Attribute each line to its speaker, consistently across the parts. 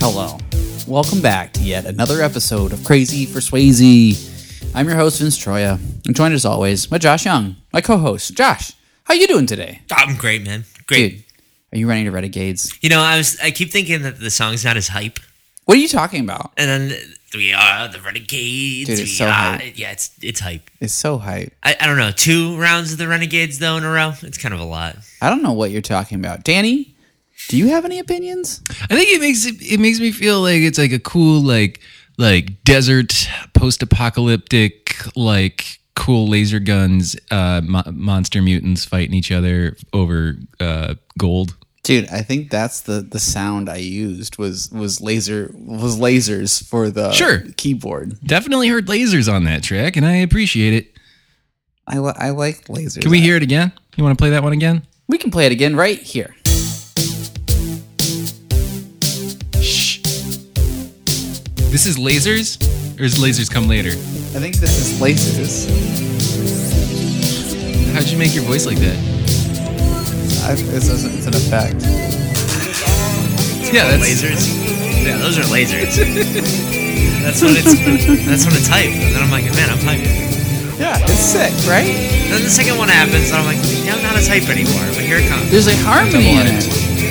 Speaker 1: Hello. Welcome back to yet another episode of Crazy for Swayze. I'm your host, Vince Troya. I'm joined as always by Josh Young, my co-host. Josh, how you doing today?
Speaker 2: I'm great, man. Great.
Speaker 1: Dude, are you running to Renegades?
Speaker 2: You know, I keep thinking that the song's not as hype.
Speaker 1: What are you talking about?
Speaker 2: And then we are the Renegades.
Speaker 1: Dude, it's so hype.
Speaker 2: Yeah, it's hype.
Speaker 1: It's so hype.
Speaker 2: I don't know. 2 rounds of the Renegades, though, in a row? It's kind of a lot.
Speaker 1: I don't know what you're talking about. Danny, do you have any opinions?
Speaker 3: I think it makes me feel like it's like a cool like desert post-apocalyptic like cool laser guns monster mutants fighting each other over gold.
Speaker 1: Dude, I think that's the sound I used was lasers for the keyboard.
Speaker 3: Definitely heard lasers on that track, and I appreciate it.
Speaker 1: I like lasers.
Speaker 3: Can we hear it again? You want to play that one again?
Speaker 1: We can play it again right here.
Speaker 3: Shh. This is lasers, or is lasers come later?
Speaker 1: I think this is lasers.
Speaker 3: How'd you make your voice like that?
Speaker 1: It's an effect.
Speaker 3: Yeah, that's
Speaker 2: lasers. Yeah, those are lasers. That's when it's hype. And then I'm like, man, I'm hyped.
Speaker 1: Yeah, it's sick, right?
Speaker 2: And then the second one happens, and I'm like, I'm not as hype anymore. But here it comes.
Speaker 1: There's a harmony in it.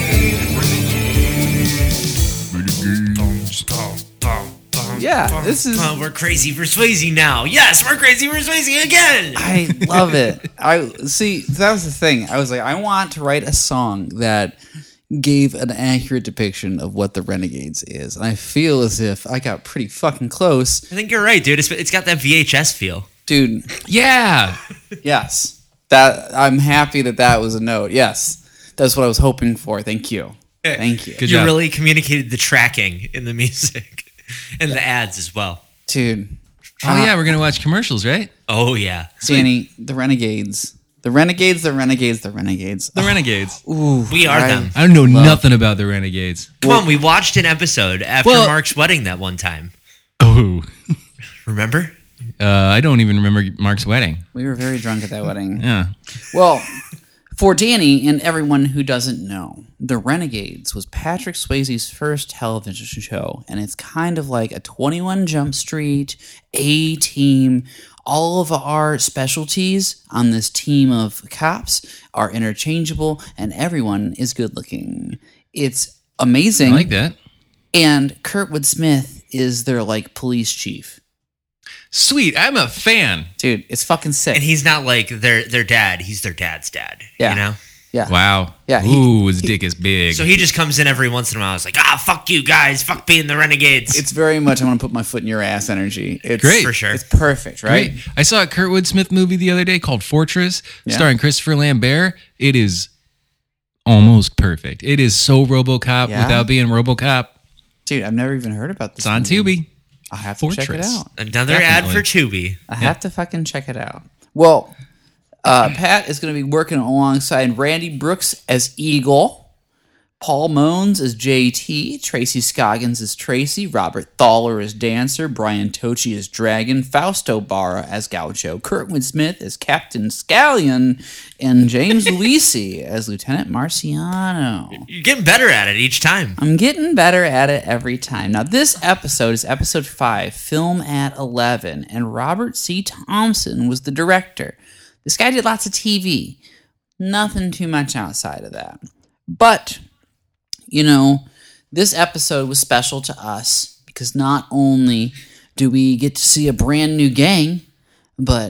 Speaker 1: Yeah, this is.
Speaker 2: We're crazy for Swayze now. Yes, we're crazy for Swayze again.
Speaker 1: I love it. I see. That was the thing. I was like, I want to write a song that gave an accurate depiction of what the Renegades is, and I feel as if I got pretty fucking close.
Speaker 2: I think you're right, dude. It's got that VHS feel,
Speaker 1: dude.
Speaker 3: Yeah.
Speaker 1: Yes. That I'm happy that was a note. Yes, that's what I was hoping for. Thank you. Thank you.
Speaker 3: Good
Speaker 2: you
Speaker 3: job.
Speaker 2: really communicated the tracking in the music and the ads as well,
Speaker 1: dude.
Speaker 3: Oh yeah, we're gonna watch commercials, right?
Speaker 2: Oh yeah,
Speaker 1: Danny, the Renegades. The Renegades, the Renegades, the Renegades.
Speaker 3: The Renegades.
Speaker 1: Ooh,
Speaker 2: we are them.
Speaker 3: I don't know nothing about the Renegades.
Speaker 2: Come on, we watched an episode after Mark's wedding that one time.
Speaker 3: Oh.
Speaker 2: Remember?
Speaker 3: I don't even remember Mark's wedding.
Speaker 1: We were very drunk at that wedding.
Speaker 3: Yeah.
Speaker 1: Well, for Danny and everyone who doesn't know, The Renegades was Patrick Swayze's first television show, and it's kind of like a 21 Jump Street, A-Team. All of our specialties on this team of cops are interchangeable, and everyone is good looking. It's amazing.
Speaker 3: I like that.
Speaker 1: And Kurtwood Smith is their like police chief.
Speaker 3: Sweet, I'm a fan.
Speaker 1: Dude, it's fucking sick.
Speaker 2: And he's not like their dad. He's their dad's dad.
Speaker 1: Yeah.
Speaker 2: You know?
Speaker 1: Yeah.
Speaker 3: Wow.
Speaker 1: Yeah.
Speaker 3: Ooh, his dick is big.
Speaker 2: So he just comes in every once in a while. It's like, fuck you guys. Fuck being the Renegades.
Speaker 1: It's very much I want to put my foot in your ass energy. It's
Speaker 3: Great.
Speaker 2: For sure.
Speaker 1: It's perfect, right?
Speaker 3: Great. I saw a Kurtwood Smith movie the other day called Fortress, starring Christopher Lambert. It is almost perfect. It is so RoboCop without being RoboCop.
Speaker 1: Dude, I've never even heard about this.
Speaker 3: It's on
Speaker 1: movie.
Speaker 3: Tubi.
Speaker 1: I have to check it
Speaker 3: Fortress.
Speaker 1: out.
Speaker 2: Another
Speaker 3: Definitely.
Speaker 2: ad for Tubi.
Speaker 1: I have to fucking check it out. Well, Pat is going to be working alongside Randy Brooks as Eagle, Paul Mones as JT, Tracy Scoggins as Tracy, Robert Thaler as Dancer, Brian Tochi as Dragon, Fausto Barra as Gaucho, Kurtwood Smith as Captain Scallion, and James Luisi as Lieutenant Marciano.
Speaker 2: You're getting better at it each time.
Speaker 1: I'm getting better at it every time. Now, this episode is episode 5, Film at 11, and Robert C. Thompson was the director. This guy did lots of TV. Nothing too much outside of that. But, you know, this episode was special to us because not only do we get to see a brand new gang, but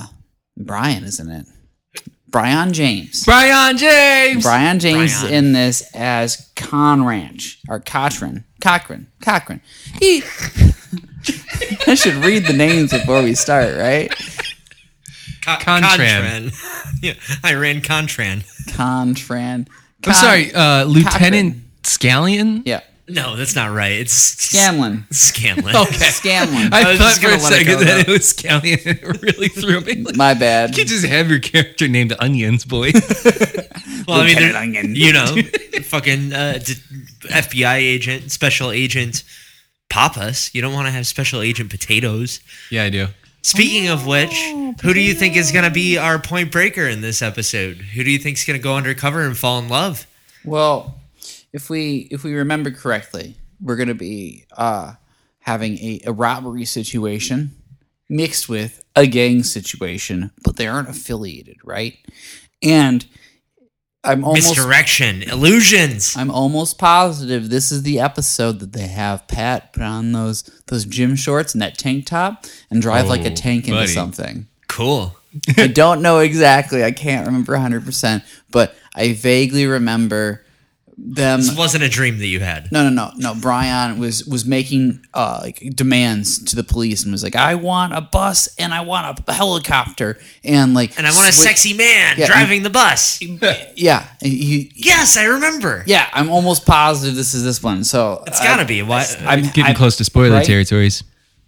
Speaker 1: Brian is in it. Brian James.
Speaker 3: Brian James
Speaker 1: Is in this as Cochran. He. I should read the names before we start, right?
Speaker 3: Contran.
Speaker 2: Yeah, I ran Contran.
Speaker 1: Contran.
Speaker 3: I'm sorry, Lieutenant Scallion?
Speaker 1: Yeah.
Speaker 2: No, that's not right. It's
Speaker 1: Scanlon.
Speaker 2: Scanlon.
Speaker 3: Okay.
Speaker 1: Scanlon.
Speaker 3: I
Speaker 2: was
Speaker 3: thought
Speaker 2: just
Speaker 3: for a
Speaker 2: gonna let it
Speaker 3: second
Speaker 2: go,
Speaker 3: that
Speaker 2: though.
Speaker 3: it was Scallion. It really threw me.
Speaker 1: My bad.
Speaker 3: You could just have your character named Onions, boy.
Speaker 2: Well, I mean,
Speaker 1: Lieutenant Onion.
Speaker 2: you know, fucking FBI agent, special agent Papas. You don't want to have special agent Potatoes.
Speaker 3: Yeah, I do.
Speaker 2: Speaking of which, who do you think is going to be our point breaker in this episode? Who do you think is going to go undercover and fall in love?
Speaker 1: Well, if we remember correctly, we're gonna be having a robbery situation mixed with a gang situation, but they aren't affiliated, right? And I'm almost
Speaker 2: Misdirection, illusions.
Speaker 1: I'm almost positive this is the episode that they have Pat put on those gym shorts and that tank top and drive like a
Speaker 3: Oh,
Speaker 1: tank into
Speaker 3: buddy.
Speaker 1: something.
Speaker 2: Cool.
Speaker 1: I don't know exactly. I can't remember 100%, but I vaguely remember them.
Speaker 2: This wasn't a dream that you had.
Speaker 1: No. Brian was making like demands to the police and was like, "I want a bus and I want a helicopter and like
Speaker 2: And I want a sexy man
Speaker 1: Yeah,
Speaker 2: driving the bus.
Speaker 1: yeah."
Speaker 2: Yes, I remember.
Speaker 1: Yeah, I'm almost positive this is this one. So
Speaker 2: It's gotta be. Why?
Speaker 1: I'm
Speaker 3: Getting close to spoiler
Speaker 1: right?
Speaker 3: territories.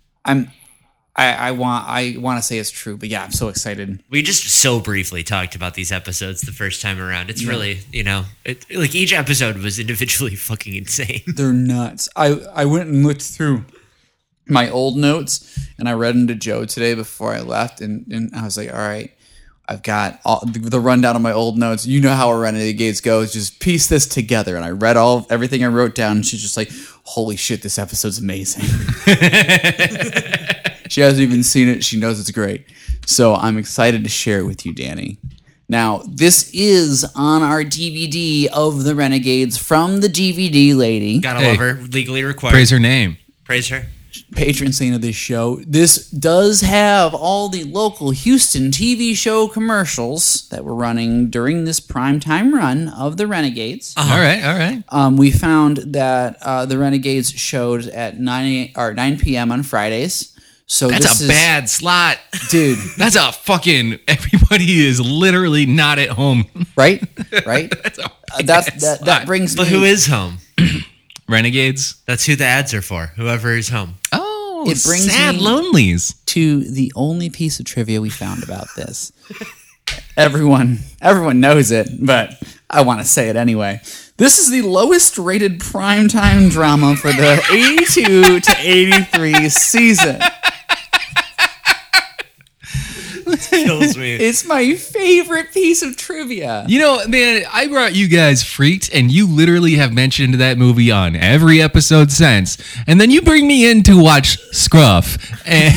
Speaker 1: I want to say it's true, but yeah, I'm so excited.
Speaker 2: We just so briefly talked about these episodes the first time around. It's really, like each episode was individually fucking insane.
Speaker 1: They're nuts. I went and looked through my old notes and I read them to Joe today before I left, and I was like, all right, I've got all the rundown of my old notes. You know how a Renegades goes. Just piece this together. And I read everything I wrote down, and she's just like, holy shit, this episode's amazing. She hasn't even seen it. She knows it's great. So I'm excited to share it with you, Danny. Now, this is on our DVD of the Renegades from the DVD lady.
Speaker 2: Gotta
Speaker 3: Hey.
Speaker 2: love her. Legally required.
Speaker 3: Praise her name.
Speaker 2: Praise her.
Speaker 1: Patron saint of this show. This does have all the local Houston TV show commercials that were running during this primetime run of the Renegades.
Speaker 3: All right.
Speaker 1: We found that the Renegades showed at 9 p.m. on Fridays. So
Speaker 3: That's
Speaker 1: this
Speaker 3: a
Speaker 1: is,
Speaker 3: bad slot.
Speaker 1: dude,
Speaker 3: That's a fucking. Everybody is literally not at home.
Speaker 1: right? Right?
Speaker 3: That's a
Speaker 1: that brings
Speaker 2: But
Speaker 1: me.
Speaker 2: who is home?
Speaker 3: Renegades.
Speaker 2: That's who the ads are for. Whoever is home.
Speaker 3: Oh,
Speaker 1: It brings
Speaker 3: sad
Speaker 1: me-
Speaker 3: lonelies.
Speaker 1: to the only piece of trivia we found about this. Everyone knows it, but I want to say it anyway. This is the lowest rated primetime drama for the 82 to 83 season.
Speaker 2: Kills me.
Speaker 1: It's my favorite piece of trivia.
Speaker 3: You know, man, I brought you guys Freaked, and you literally have mentioned that movie on every episode since. And then you bring me in to watch Scruff, and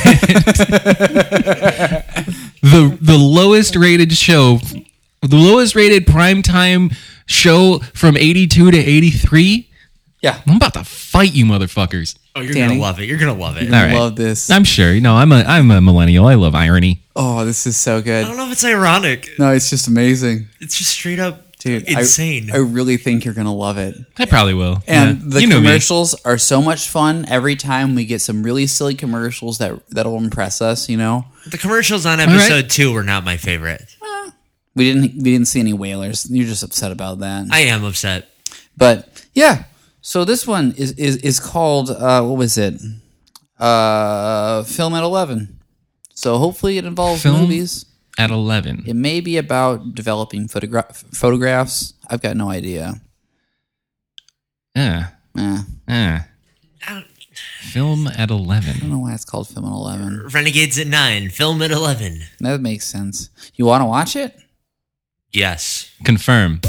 Speaker 3: the lowest rated show, the lowest rated primetime show from 82 to 83.
Speaker 1: Yeah.
Speaker 3: I'm about to fight you, motherfuckers.
Speaker 2: Oh, you're
Speaker 1: Danny.
Speaker 2: gonna love it. You're gonna love it.
Speaker 3: All right.
Speaker 1: Love this.
Speaker 3: I'm sure. You know, I'm a millennial. I love irony.
Speaker 1: Oh, this is so
Speaker 2: I
Speaker 1: good.
Speaker 2: don't know if it's ironic.
Speaker 1: No, it's just amazing.
Speaker 2: It's just straight up
Speaker 1: Dude,
Speaker 2: insane.
Speaker 1: I really think you're going to love it.
Speaker 3: I probably will.
Speaker 1: And
Speaker 3: Yeah.
Speaker 1: the
Speaker 3: You know me.
Speaker 1: commercials are so much fun. Every time we get some really silly commercials that'll impress us, you know.
Speaker 2: The commercials on
Speaker 3: right.
Speaker 2: episode 2 were not my favorite.
Speaker 1: We didn't see any whalers. You're just upset about that.
Speaker 2: I am upset.
Speaker 1: But yeah. So this one is called what was it? Film at 11. So hopefully it involves
Speaker 3: Film?
Speaker 1: movies.
Speaker 3: At 11.
Speaker 1: It may be about developing photographs. I've got no idea.
Speaker 3: Yeah.
Speaker 1: Eh,
Speaker 3: Yeah.
Speaker 2: I don't-
Speaker 3: Film at
Speaker 1: I don't
Speaker 3: 11.
Speaker 1: know why it's called Film at 11.
Speaker 2: Renegades at 9, film at 11.
Speaker 1: That makes sense. You want to watch it?
Speaker 2: Yes.
Speaker 3: Confirm.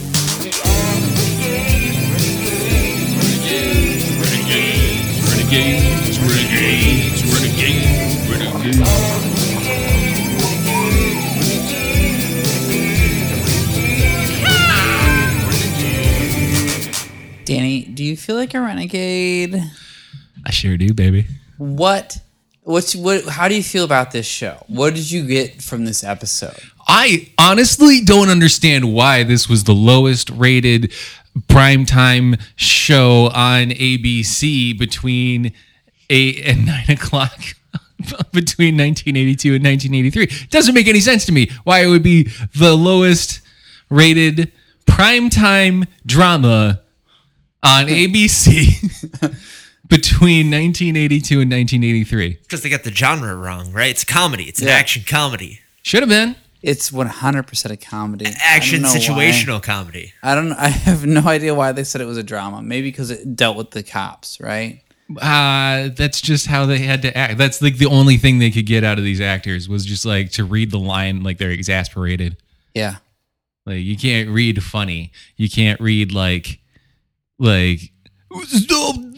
Speaker 1: Danny, do you feel like a renegade?
Speaker 3: I sure do, baby.
Speaker 1: What how do you feel about this show? What did you get from this episode?
Speaker 3: I honestly don't understand why this was the lowest rated primetime show on ABC between 8 and 9 o'clock between 1982 and 1983. It doesn't make any sense to me why it would be the lowest rated primetime drama on ABC between 1982 and 1983.
Speaker 2: Because they got the genre wrong, right? It's a comedy. It's an
Speaker 1: Yeah.
Speaker 2: action comedy.
Speaker 3: Should have been.
Speaker 1: It's 100% a comedy.
Speaker 2: Action
Speaker 1: I don't know why.
Speaker 2: situational comedy.
Speaker 1: I have no idea why they said it was a drama. Maybe because it dealt with the cops, right?
Speaker 3: That's just how they had to act. That's like the only thing they could get out of these actors was just like to read the line like they're exasperated.
Speaker 1: Yeah.
Speaker 3: Like you can't read funny. You can't read like stop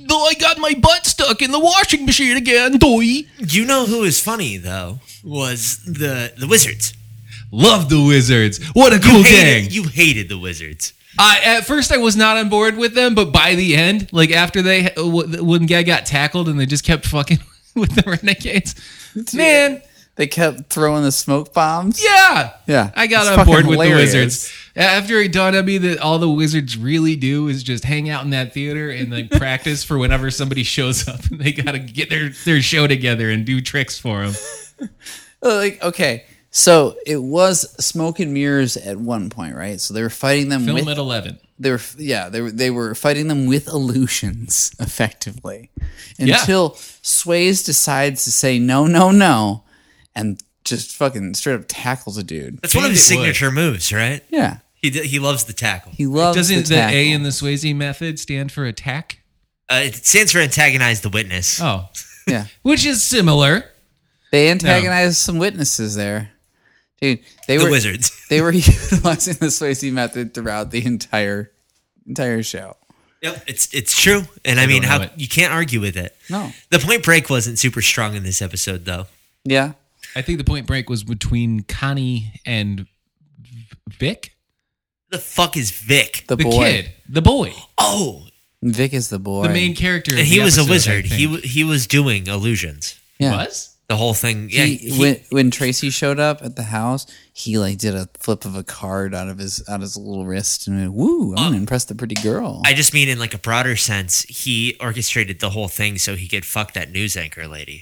Speaker 3: though I got my butt stuck in the washing machine again, doy.
Speaker 2: You know who was funny though was the Wizards.
Speaker 3: Love the Wizards. What a cool gang.
Speaker 2: You hated the Wizards.
Speaker 3: At first, I was not on board with them, but by the end, like after when guy got tackled and they just kept fucking with the Renegades, man,
Speaker 1: They kept throwing the smoke bombs.
Speaker 3: yeah,
Speaker 1: Yeah.
Speaker 3: I got
Speaker 1: It's
Speaker 3: on board
Speaker 1: fucking
Speaker 3: with
Speaker 1: hilarious.
Speaker 3: the Wizards. After it dawned on me that all the Wizards really do is just hang out in that theater and like practice for whenever somebody shows up and they got to get their show together and do tricks for them.
Speaker 1: Like, okay, so it was smoke and mirrors at one point, right? So they were fighting them
Speaker 3: Film
Speaker 1: with
Speaker 3: at 11.
Speaker 1: they were fighting them with illusions effectively until Swayze decides to say no and just fucking straight up tackles a dude.
Speaker 2: That's one of his
Speaker 3: It would.
Speaker 2: signature moves, right?
Speaker 1: Yeah,
Speaker 2: He loves the tackle.
Speaker 1: he loves
Speaker 3: Doesn't the
Speaker 1: tackle.
Speaker 3: A in the Swayze method stand for attack?
Speaker 2: It stands for antagonize the witness.
Speaker 3: Oh,
Speaker 1: Yeah,
Speaker 3: which is similar.
Speaker 1: they antagonized some witnesses there, dude.
Speaker 2: The Wizards.
Speaker 1: They were utilizing the Swayze method throughout the entire show.
Speaker 2: Yep, it's true, and I mean,
Speaker 3: don't know
Speaker 2: how
Speaker 3: it.
Speaker 2: you can't argue with it.
Speaker 1: No,
Speaker 2: The Point Break wasn't super strong in this episode, though.
Speaker 1: yeah,
Speaker 3: I think the point break was between Connie and Vic,
Speaker 2: The fuck is Vic?
Speaker 1: the
Speaker 3: the
Speaker 1: boy.
Speaker 3: kid, the boy,
Speaker 2: Oh,
Speaker 1: Vic is the boy.
Speaker 3: the main character. of
Speaker 2: and
Speaker 3: the
Speaker 2: he was a
Speaker 3: episode, I
Speaker 2: wizard.
Speaker 3: think.
Speaker 2: He was doing illusions.
Speaker 1: yeah.
Speaker 3: was.
Speaker 2: The whole thing. Yeah,
Speaker 1: When Tracy showed up at the house, he like did a flip of a card out of his little wrist and went, "Woo! I'm gonna impress the pretty girl."
Speaker 2: I just mean in like a broader sense, he orchestrated the whole thing so he could fuck that news anchor lady.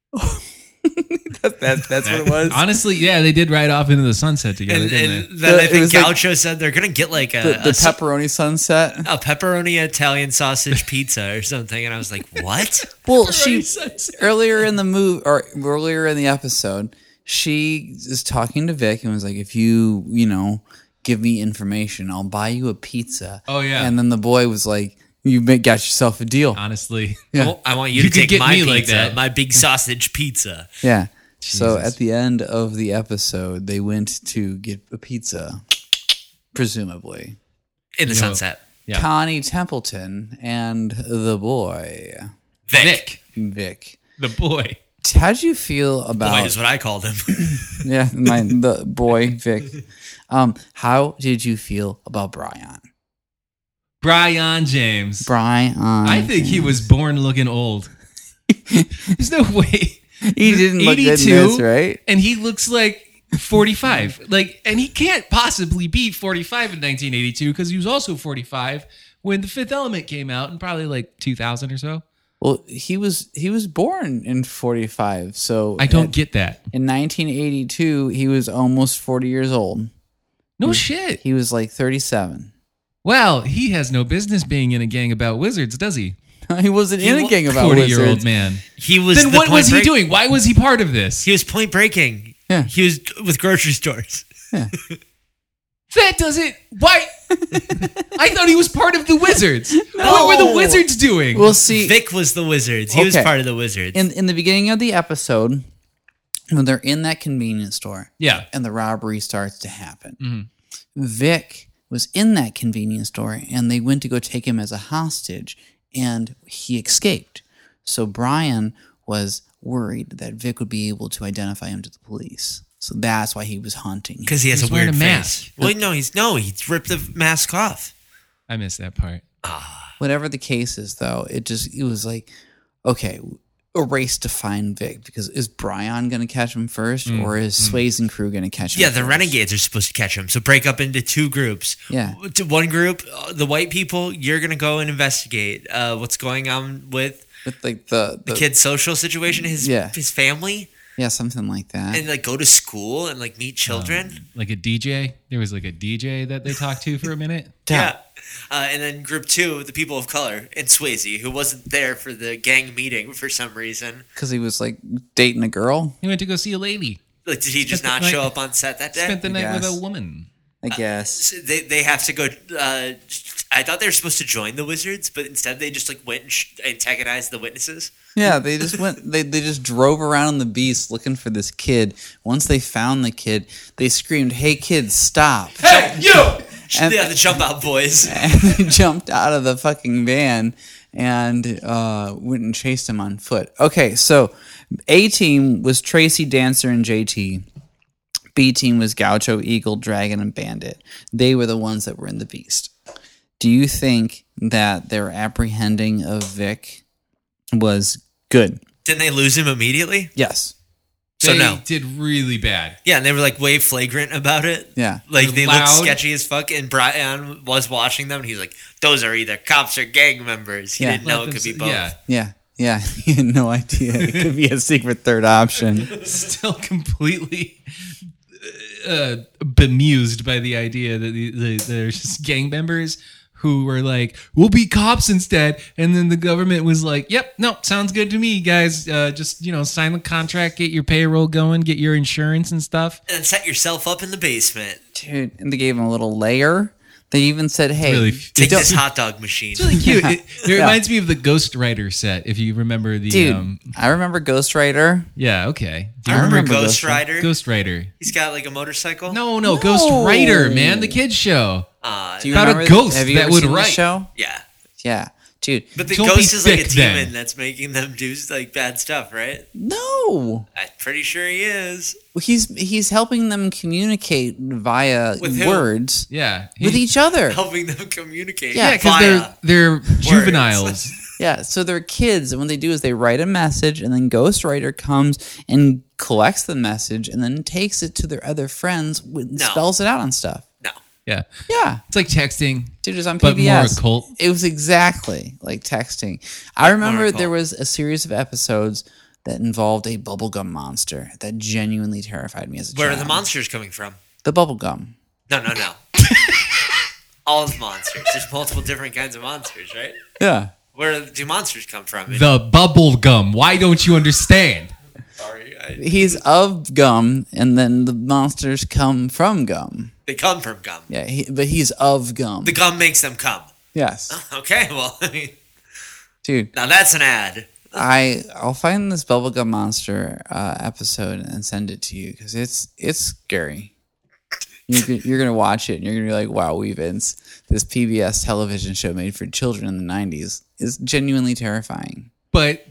Speaker 1: that's what it was.
Speaker 3: Honestly, yeah, they did ride off into the sunset together,
Speaker 2: And,
Speaker 3: didn't
Speaker 2: and
Speaker 3: they?
Speaker 2: then I
Speaker 1: It
Speaker 2: think
Speaker 1: was like-
Speaker 2: Gaucho said they're gonna get like
Speaker 1: The pepperoni sunset.
Speaker 2: a pepperoni Italian sausage pizza or something, and I was like, what?
Speaker 1: Well,
Speaker 3: sunset.
Speaker 1: earlier in the earlier in the episode, she is talking to Vic and was like, "If you give me information, I'll buy you a pizza."
Speaker 3: Oh, yeah.
Speaker 1: And then the boy was like, got yourself a deal."
Speaker 3: Honestly,
Speaker 1: Yeah.
Speaker 2: I want you,
Speaker 3: You
Speaker 2: to
Speaker 3: could
Speaker 2: take
Speaker 3: get
Speaker 2: my
Speaker 3: me
Speaker 2: pizza,
Speaker 3: like that.
Speaker 2: my big sausage pizza.
Speaker 1: Yeah. So
Speaker 3: Jesus.
Speaker 1: at the end of the episode, they went to get a pizza, presumably.
Speaker 2: In the
Speaker 3: know,
Speaker 2: sunset.
Speaker 3: Yeah.
Speaker 1: Connie Templeton and the boy,
Speaker 2: Vic.
Speaker 1: Vic.
Speaker 3: the boy.
Speaker 1: How'd you feel
Speaker 2: Boy
Speaker 1: about
Speaker 2: is what I called him.
Speaker 1: yeah, the boy Vic? How did you feel about Brian?
Speaker 3: Brian James.
Speaker 1: Brian,
Speaker 3: I think he was born looking old. There's no way.
Speaker 1: he didn't look good in
Speaker 3: 82,
Speaker 1: this, right?
Speaker 3: and he looks like 45. And he can't possibly be 45 in 1982 because he was also 45 when The Fifth Element came out in probably like 2000 or so.
Speaker 1: Well, he was born in 45, so
Speaker 3: I don't get that.
Speaker 1: in 1982 he was almost 40 years old.
Speaker 3: No shit.
Speaker 1: He was like 37.
Speaker 3: Well, he has no business being in a gang about wizards, does he?
Speaker 1: He wasn't in a gang about
Speaker 3: 40-year-old
Speaker 1: wizards.
Speaker 3: man.
Speaker 2: He was.
Speaker 3: Then
Speaker 2: the
Speaker 3: what
Speaker 2: Point
Speaker 3: was he
Speaker 2: Break-
Speaker 3: doing? Why was he part of this?
Speaker 2: He was point breaking.
Speaker 1: Yeah.
Speaker 2: He was with grocery stores.
Speaker 3: That doesn't. Why? I thought he was part of the Wizards. What were the
Speaker 1: No.
Speaker 3: Wizards doing?
Speaker 1: We'll see.
Speaker 2: Vic was the Wizards. He was
Speaker 1: Okay.
Speaker 2: part of the Wizards.
Speaker 1: In the beginning of the episode, when they're in that convenience store
Speaker 3: yeah.
Speaker 1: and the robbery starts to happen,
Speaker 3: Mhm.
Speaker 1: Vic was in that convenience store and they went to go take him as a hostage and he escaped. So Brian was worried that Vic would be able to identify him to the police. So that's why he was hunting him.
Speaker 2: Because he has
Speaker 3: He's
Speaker 2: a weird
Speaker 3: wearing a
Speaker 2: face.
Speaker 3: mask.
Speaker 2: Well, he's ripped the mask off.
Speaker 3: I missed that part.
Speaker 1: Whatever the case is, though, it was like, okay, a race to find Vic, because is Brian going to catch him first, or is Swayze and crew going to catch him?
Speaker 2: Yeah, the
Speaker 1: first?
Speaker 2: Renegades are supposed to catch him. So break up into two groups.
Speaker 1: Yeah.
Speaker 2: To one group, the white people, you're gonna go and investigate what's going on with
Speaker 1: with like the
Speaker 2: kid's social situation, his family,
Speaker 1: yeah, something like that.
Speaker 2: and like go to school and like meet children.
Speaker 3: Like a DJ. There was like a DJ that they talked to for a minute.
Speaker 2: Yeah. And then group two, the people of color, and Swayze, who wasn't there for the gang meeting for some reason.
Speaker 1: Because he was like dating a girl,
Speaker 3: He went to go see a lady.
Speaker 2: Like, did he just
Speaker 3: Spent the
Speaker 2: not
Speaker 3: night-
Speaker 2: show up on set that day?
Speaker 3: Spent the night with
Speaker 1: guess.
Speaker 3: a woman.
Speaker 1: I guess.
Speaker 2: So they have to go. I thought they were supposed to join the Wizards, but instead they just like went and antagonized the witnesses.
Speaker 1: Yeah, they just went. They just drove around the beast looking for this kid. Once they found the kid, they screamed, "Hey, kid, stop!"
Speaker 3: Hey, you!
Speaker 1: And-
Speaker 2: Yeah, the jump out boys.
Speaker 1: and they jumped out of the fucking van and went and chased him on foot. Okay, so A team was Tracy, Dancer, and JT. B team was Gaucho, Eagle, Dragon, and Bandit. They were the ones that were in the Beast. Do you think that their apprehending of Vic was good?
Speaker 2: Didn't they lose him immediately?
Speaker 1: Yes.
Speaker 2: So
Speaker 3: They
Speaker 2: no.
Speaker 3: did really bad.
Speaker 2: Yeah, and they were like way flagrant about it.
Speaker 1: Yeah.
Speaker 2: Like they looked
Speaker 3: Loud.
Speaker 2: sketchy as fuck, and Brian was watching them, and he's like, "Those are either cops or gang members." He
Speaker 1: Yeah.
Speaker 2: didn't know it could be both.
Speaker 3: Yeah.
Speaker 1: Yeah. Yeah. He had no idea. It could be a secret third option.
Speaker 3: Still completely bemused by the idea that there's just gang members who were like, we'll be cops instead. And then the government was like, yep, no, sounds good to me, guys. Just, sign the contract, get your payroll going, get your insurance and stuff.
Speaker 2: And set yourself up in the basement.
Speaker 1: Dude, and they gave him a little layer. They even said, hey,
Speaker 3: Really,
Speaker 2: Take
Speaker 1: don't-
Speaker 2: this hot dog machine.
Speaker 3: it's really cute. It
Speaker 1: Yeah.
Speaker 3: reminds me of the Ghost Rider set, if you remember the...
Speaker 1: dude, I remember Ghost Rider.
Speaker 3: yeah, okay. Do
Speaker 2: I
Speaker 3: you
Speaker 2: remember
Speaker 1: remember
Speaker 2: Ghost
Speaker 1: Ghost
Speaker 2: Rider.
Speaker 3: Ghost Rider?
Speaker 2: He's got like a motorcycle.
Speaker 3: No, Ghost Rider, man, the kids show.
Speaker 1: Do you
Speaker 3: About a
Speaker 1: remember-
Speaker 3: ghost
Speaker 1: have you
Speaker 3: that
Speaker 1: ever
Speaker 3: would
Speaker 1: seen the
Speaker 3: wait.
Speaker 1: show?
Speaker 2: Yeah.
Speaker 1: Yeah. Dude,
Speaker 2: But the
Speaker 3: Don't
Speaker 2: ghost
Speaker 3: be
Speaker 2: is like a
Speaker 3: thick,
Speaker 2: demon
Speaker 3: then.
Speaker 2: that's making them do like bad stuff, right?
Speaker 1: no.
Speaker 2: I'm pretty sure he is.
Speaker 1: He's helping them communicate via
Speaker 2: With who?
Speaker 1: words
Speaker 3: Yeah.
Speaker 1: with each other.
Speaker 2: Helping them communicate.
Speaker 1: Yeah,
Speaker 3: Yeah, because
Speaker 2: via-
Speaker 3: they're juveniles.
Speaker 1: Yeah, so they're kids, and what they do is they write a message, and then Ghost Rider comes and collects the message, and then takes it to their other friends and
Speaker 2: No.
Speaker 1: spells it out on stuff.
Speaker 2: No.
Speaker 3: Yeah.
Speaker 1: Yeah,
Speaker 3: It's like texting.
Speaker 1: dude, it was on
Speaker 3: But more
Speaker 1: PBS.
Speaker 3: occult.
Speaker 1: It was exactly like texting. I remember
Speaker 2: occult.
Speaker 1: there was a series of episodes that involved a bubblegum monster that genuinely terrified me as a
Speaker 2: Where are
Speaker 1: child.
Speaker 2: the monsters coming from?
Speaker 1: The bubblegum.
Speaker 2: No. All the monsters. There's multiple different kinds of monsters, right?
Speaker 1: Yeah.
Speaker 2: Where do monsters come from?
Speaker 3: The bubble gum. Why don't you understand?
Speaker 2: Sorry,
Speaker 1: He's of gum, and then the monsters come from gum.
Speaker 2: they come from gum.
Speaker 1: Yeah, but he's of gum.
Speaker 2: The gum makes them come.
Speaker 1: Yes.
Speaker 2: Okay, well, I mean,
Speaker 1: Dude,
Speaker 2: now that's an ad.
Speaker 1: I'll find this bubblegum monster episode and send it to you because it's scary. You're gonna watch it and you're gonna be like, "Wow, Vince, this PBS television show made for children in the '90s is genuinely terrifying."
Speaker 3: But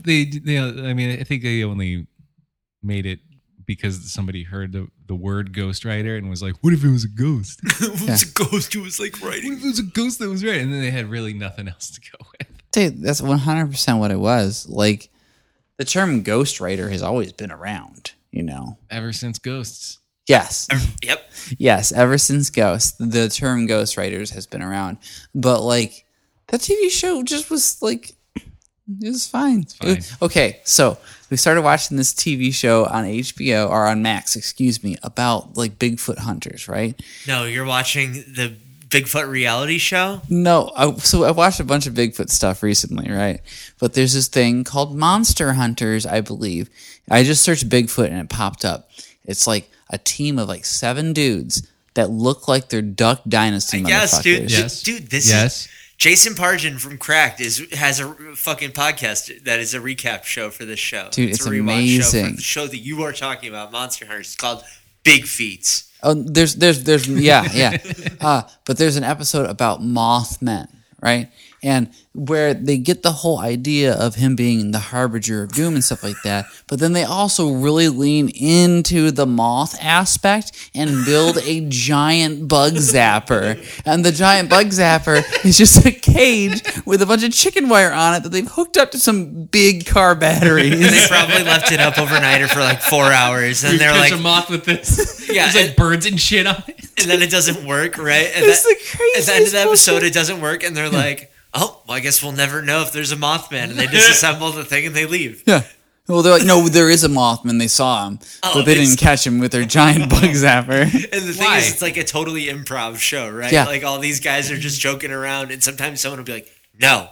Speaker 3: I think they only made it because somebody heard the word Ghost Rider and was like, what if it was a ghost?
Speaker 2: It's a ghost who was like
Speaker 3: What
Speaker 2: writing.
Speaker 3: if it was a ghost that was right? And then they had really nothing else to go with.
Speaker 1: Dude, that's 100% what it was. Like, the term Ghost Rider has always been around.
Speaker 3: Ever since Ghosts.
Speaker 1: Yes.
Speaker 2: Yep.
Speaker 1: Yes, ever since Ghost, the term Ghost Riders has been around. But like that TV show just was like it was fine.
Speaker 3: fine.
Speaker 1: Okay, so we started watching this TV show on HBO or on Max, excuse me, about like Bigfoot hunters, right?
Speaker 2: No, you're watching the Bigfoot reality show?
Speaker 1: No, so I watched a bunch of Bigfoot stuff recently, right? But there's this thing called Monster Hunters, I believe. I just searched Bigfoot and it popped up. It's like a team of like 7 dudes that look like they're Duck Dynasty
Speaker 2: Yes,
Speaker 1: motherfuckers.
Speaker 2: dude.
Speaker 3: Yes.
Speaker 2: Dude, this
Speaker 3: Yes.
Speaker 2: is Jason Pargin from Cracked has a fucking podcast that is a recap show for this show.
Speaker 1: Dude, it's
Speaker 2: a rewatch show
Speaker 1: amazing.
Speaker 2: for the show that you are talking about, Monster Hunters. It's called Big Feats.
Speaker 1: Oh, there's yeah. But there's an episode about Mothman, right? And where they get the whole idea of him being the harbinger of doom and stuff like that, but then they also really lean into the moth aspect and build a giant bug zapper. And the giant bug zapper is just a cage with a bunch of chicken wire on it that they've hooked up to some big car batteries.
Speaker 2: And they probably left it up overnight for like 4 hours. And they're
Speaker 3: catch
Speaker 2: like,
Speaker 3: a moth with this.
Speaker 2: Yeah,
Speaker 3: There's like birds and shit on it.
Speaker 2: and then it doesn't work, right? And
Speaker 1: It's the
Speaker 2: at the
Speaker 1: craziest
Speaker 2: end of the episode,
Speaker 1: bullshit.
Speaker 2: it doesn't work, and they're like, "Oh, well, I guess we'll never know if there's a Mothman." And they disassemble the thing and they leave.
Speaker 1: Yeah. Well, they're like, no, there is a Mothman. They saw him, but they
Speaker 2: it's-
Speaker 1: didn't catch him with their giant bug zapper.
Speaker 2: And the thing
Speaker 3: Why?
Speaker 2: is, it's like a totally improv show, right?
Speaker 1: Yeah.
Speaker 2: Like all these guys are just joking around, and sometimes someone will be like, "No,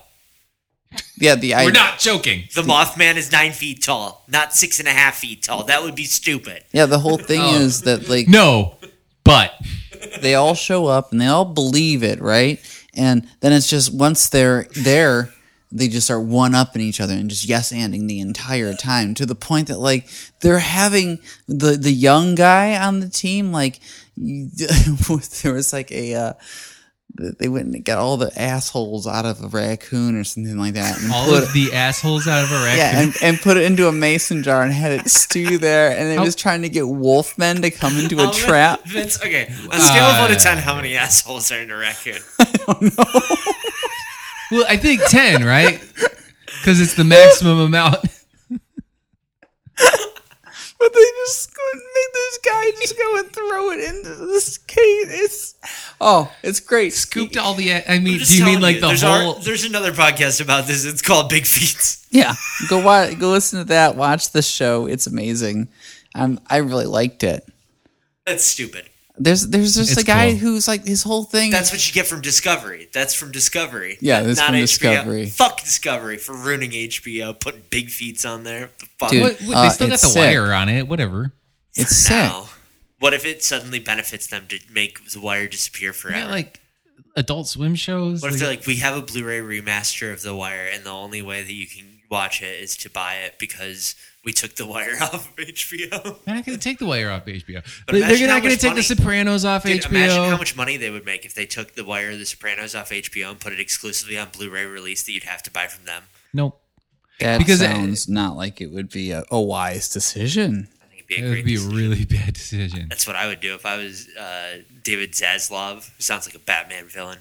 Speaker 1: Yeah,
Speaker 3: We're not joking.
Speaker 2: the Mothman is 9 feet tall, not 6.5 feet tall. That would be stupid."
Speaker 1: Yeah, the whole thing
Speaker 3: Oh.
Speaker 1: is that like
Speaker 3: No, but
Speaker 1: they all show up and they all believe it, right? And then it's just once they're there, they just start one-upping each other and just yes-anding the entire time to the point that like they're having the young guy on the team like there was like a they went and got all the assholes out of a raccoon or something like that. And
Speaker 3: All of the assholes out of a raccoon.
Speaker 1: yeah, and put it into a mason jar and had it stew there. And it was trying to get wolfmen to come into a trap.
Speaker 2: Vince, okay. On a scale of 1 to 10, how many assholes are in a raccoon?
Speaker 3: Well, I think 10, right? Because it's the maximum amount.
Speaker 1: But they just couldn't make this guy just go and throw it into this case. It's great.
Speaker 3: Scooped all the. I mean,
Speaker 2: Just
Speaker 3: do you mean
Speaker 2: telling
Speaker 3: like
Speaker 2: you,
Speaker 3: the
Speaker 2: there's
Speaker 3: whole?
Speaker 2: there's another podcast about this. It's called Big Feet.
Speaker 1: Yeah, go listen to that. Watch the show. It's amazing. I really liked it.
Speaker 2: That's stupid.
Speaker 1: There's just
Speaker 3: It's
Speaker 1: a guy
Speaker 3: cool.
Speaker 1: who's like his whole thing.
Speaker 2: That's what you get from Discovery. That's from Discovery.
Speaker 1: Yeah, that's
Speaker 2: Not
Speaker 1: from
Speaker 2: HBO.
Speaker 1: Discovery.
Speaker 2: Fuck Discovery for ruining HBO, putting Big Feet on there. What the fuck?
Speaker 1: Dude.
Speaker 3: What, they still got
Speaker 1: it's
Speaker 3: the
Speaker 1: sick.
Speaker 3: wire on it. Whatever.
Speaker 1: It's sick.
Speaker 2: Now, what if it suddenly benefits them to make The Wire disappear forever?
Speaker 3: Yeah, like Adult Swim shows.
Speaker 2: What if they're like, we have a Blu-ray remaster of The Wire, and the only way that you can watch it is to buy it because we took The Wire off of HBO?
Speaker 3: They're not going to take the wire off HBO.
Speaker 2: But
Speaker 3: They're
Speaker 2: imagine how
Speaker 3: not going
Speaker 2: much
Speaker 3: to take
Speaker 2: money-
Speaker 3: The Sopranos off
Speaker 2: Dude,
Speaker 3: HBO.
Speaker 2: imagine how much money they would make if they took The Wire or The Sopranos off HBO and put it exclusively on Blu-ray release that you'd have to buy from them.
Speaker 3: Nope.
Speaker 1: That
Speaker 3: Because
Speaker 1: sounds not like it would be a wise decision.
Speaker 2: I think it'd be a
Speaker 3: It
Speaker 2: great
Speaker 3: would be a
Speaker 2: decision.
Speaker 3: really bad decision.
Speaker 2: That's what I would do if I was David Zaslav, who sounds like a Batman villain.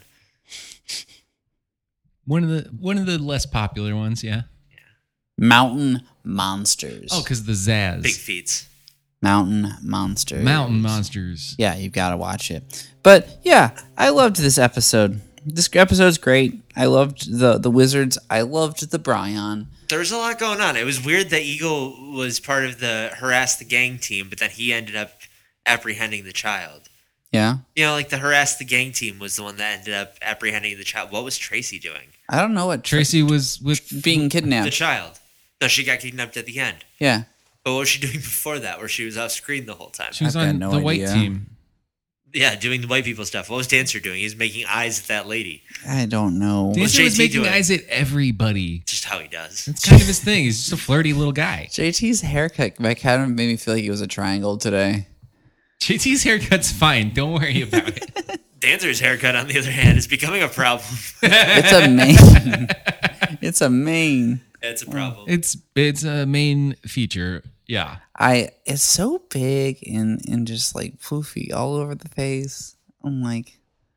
Speaker 3: One of the less popular ones, yeah.
Speaker 1: Mountain Monsters.
Speaker 3: Oh, because the Zaz.
Speaker 2: Big Feet.
Speaker 1: Mountain Monsters.
Speaker 3: Mountain Monsters.
Speaker 1: Yeah, you've got to watch it. But yeah, I loved this episode. This episode's great. I loved the wizards. I loved the Bryon.
Speaker 2: There was a lot going on. It was weird that Eagle was part of the harass the gang team, but then he ended up apprehending the child.
Speaker 1: Yeah,
Speaker 2: You know, like the harass the gang team was the one that ended up apprehending the child. What was Tracy doing?
Speaker 1: I don't know what
Speaker 3: Tracy was with.
Speaker 1: being
Speaker 2: The
Speaker 1: kidnapped.
Speaker 2: child. No, she got kidnapped at the end.
Speaker 1: Yeah,
Speaker 2: But what was she doing before that, where she was off screen the whole time?
Speaker 3: She was
Speaker 1: I've got
Speaker 3: on
Speaker 1: no
Speaker 3: the white
Speaker 1: idea.
Speaker 3: team.
Speaker 2: Yeah, doing the white people stuff. What was Dancer doing? He was making eyes at that lady.
Speaker 1: I don't know.
Speaker 3: Dancer was
Speaker 2: JT
Speaker 3: making
Speaker 2: doing?
Speaker 3: eyes at everybody.
Speaker 2: Just how he does.
Speaker 3: That's kind of his thing. He's just a flirty little guy.
Speaker 1: JT's haircut kind of made me feel like he was a triangle today.
Speaker 3: JT's haircut's fine. Don't worry about it.
Speaker 2: Dancer's haircut, on the other hand, is becoming a problem.
Speaker 1: It's a main. It's a main.
Speaker 2: It's a problem.
Speaker 3: It's a main feature. Yeah.
Speaker 1: It's so big and just like poofy all over the face. I'm like,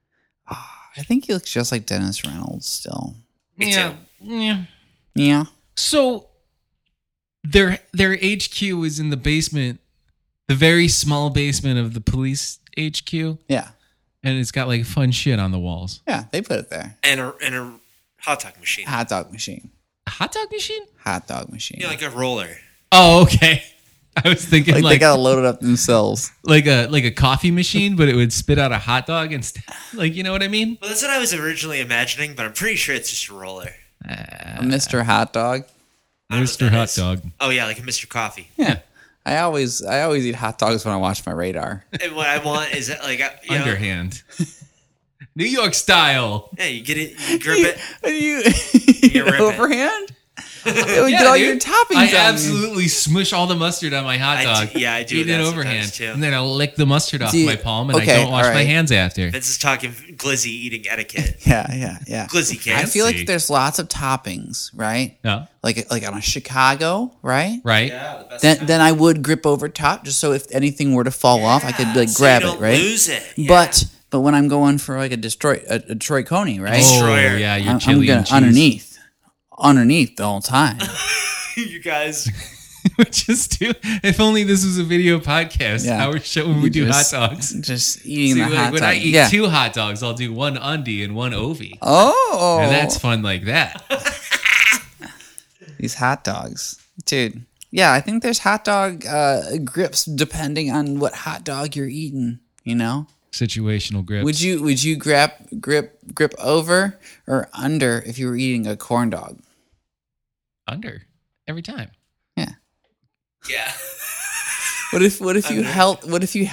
Speaker 1: I think he looks just like Dennis Reynolds still.
Speaker 2: Me
Speaker 3: yeah.
Speaker 2: too.
Speaker 3: Yeah.
Speaker 1: Yeah.
Speaker 3: So their HQ is in the basement, the very small basement of the police HQ,
Speaker 1: Yeah.
Speaker 3: and it's got like fun shit on the walls.
Speaker 1: Yeah. They put it there.
Speaker 2: And a hot dog machine.
Speaker 1: Hot dog machine.
Speaker 3: A hot dog machine?
Speaker 1: Hot dog machine.
Speaker 2: You know, like a roller.
Speaker 3: Oh, okay. I was thinking
Speaker 1: like
Speaker 3: like
Speaker 1: they gotta load it up themselves.
Speaker 3: like a coffee machine, but it would spit out a hot dog instead. Like, you know what I mean?
Speaker 2: Well, that's what I was originally imagining, but I'm pretty sure it's just a roller.
Speaker 1: A Mr. Hot Dog.
Speaker 2: I don't know what
Speaker 3: Mr.
Speaker 2: that
Speaker 3: Hot
Speaker 2: is.
Speaker 3: Dog.
Speaker 2: Oh yeah, like a Mr. Coffee.
Speaker 1: Yeah. I always eat hot dogs when I watch my radar.
Speaker 2: And what I want is like you know,
Speaker 3: Underhand. New York style.
Speaker 2: yeah, you get it, you grip it.
Speaker 1: Are you
Speaker 2: You rip it.
Speaker 1: overhand? It would get all your
Speaker 3: dude.
Speaker 1: toppings
Speaker 3: I
Speaker 1: on you.
Speaker 3: absolutely smush all the mustard on my hot
Speaker 2: I
Speaker 3: dog.
Speaker 2: do- yeah, I do
Speaker 3: Eat
Speaker 2: that
Speaker 3: it
Speaker 2: sometimes,
Speaker 3: overhand.
Speaker 2: too.
Speaker 3: And then I'll lick the mustard off
Speaker 1: See,
Speaker 3: my palm and
Speaker 1: okay,
Speaker 3: I don't wash
Speaker 1: all
Speaker 3: my
Speaker 1: right.
Speaker 3: hands after.
Speaker 2: Vince is talking glizzy eating etiquette.
Speaker 1: Yeah.
Speaker 2: Glizzy
Speaker 1: I
Speaker 2: cans.
Speaker 1: feel like
Speaker 3: Fancy.
Speaker 1: there's lots of toppings, right?
Speaker 3: No.
Speaker 1: Like on a Chicago, right?
Speaker 3: Right?
Speaker 2: Yeah, the best.
Speaker 1: Then I would grip over top just so if anything were to fall off, I could like
Speaker 2: so
Speaker 1: grab
Speaker 2: you
Speaker 1: it,
Speaker 2: don't
Speaker 1: right?
Speaker 2: Lose it. Yeah.
Speaker 1: But when I'm going for like a Detroit Coney, right?
Speaker 3: Oh,
Speaker 2: Destroyer.
Speaker 3: yeah, your
Speaker 1: I'm
Speaker 3: chili
Speaker 1: gonna
Speaker 3: and cheese.
Speaker 1: underneath the whole time.
Speaker 2: you guys.
Speaker 3: Just do. If only this was a video podcast.
Speaker 1: Yeah.
Speaker 3: Our show when we do
Speaker 1: Just-
Speaker 3: hot dogs.
Speaker 1: Just eating
Speaker 3: See,
Speaker 1: the
Speaker 3: like,
Speaker 1: hot
Speaker 3: when
Speaker 1: dog.
Speaker 3: I eat
Speaker 1: yeah.
Speaker 3: 2 hot dogs, I'll do 1 undie and 1 ovi.
Speaker 1: Oh,
Speaker 3: And that's fun like that.
Speaker 1: these hot dogs, dude. Yeah, I think there's hot dog grips depending on what hot dog you're eating. You know,
Speaker 3: Situational grips.
Speaker 1: would you grip over or under if you were eating a corn dog?
Speaker 3: Under every time.
Speaker 1: Yeah.
Speaker 2: Yeah.
Speaker 1: What if you held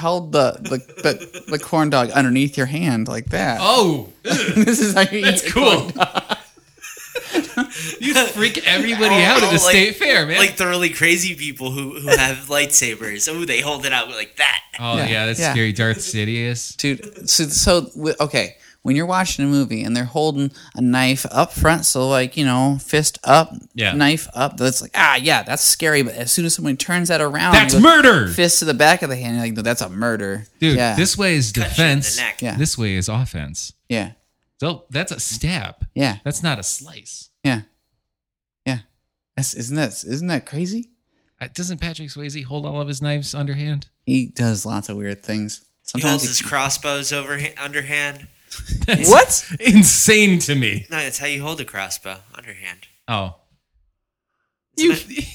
Speaker 1: the corn dog underneath your hand like that?
Speaker 3: Oh,
Speaker 1: This is how you eat a corn
Speaker 3: cool.
Speaker 1: dog.
Speaker 3: You freak everybody out at the state fair, man.
Speaker 2: Like the really crazy people who have lightsabers. Oh, they hold it out like that.
Speaker 3: oh, yeah, that's
Speaker 1: yeah.
Speaker 3: scary. Darth Sidious.
Speaker 1: Dude, okay, when you're watching a movie and they're holding a knife up front, so like, fist up, knife up, that's like, that's scary. But as soon as someone turns that around,
Speaker 3: That's murder!
Speaker 1: Fist to the back of the hand, you're like, no, that's a murder.
Speaker 3: Dude,
Speaker 1: yeah.
Speaker 3: this way is
Speaker 2: Cut you in the
Speaker 3: defense.
Speaker 2: neck.
Speaker 1: Yeah.
Speaker 3: This way is offense.
Speaker 1: Yeah.
Speaker 3: So that's a stab.
Speaker 1: Yeah.
Speaker 3: That's not a slice.
Speaker 1: Yeah. Yeah. Isn't that crazy?
Speaker 3: Doesn't Patrick Swayze hold all of his knives underhand?
Speaker 1: He does lots of weird things.
Speaker 2: He holds his crossbows underhand.
Speaker 1: What?
Speaker 3: Insane to me.
Speaker 2: No, that's how you hold a crossbow, underhand.
Speaker 3: Oh.
Speaker 1: You.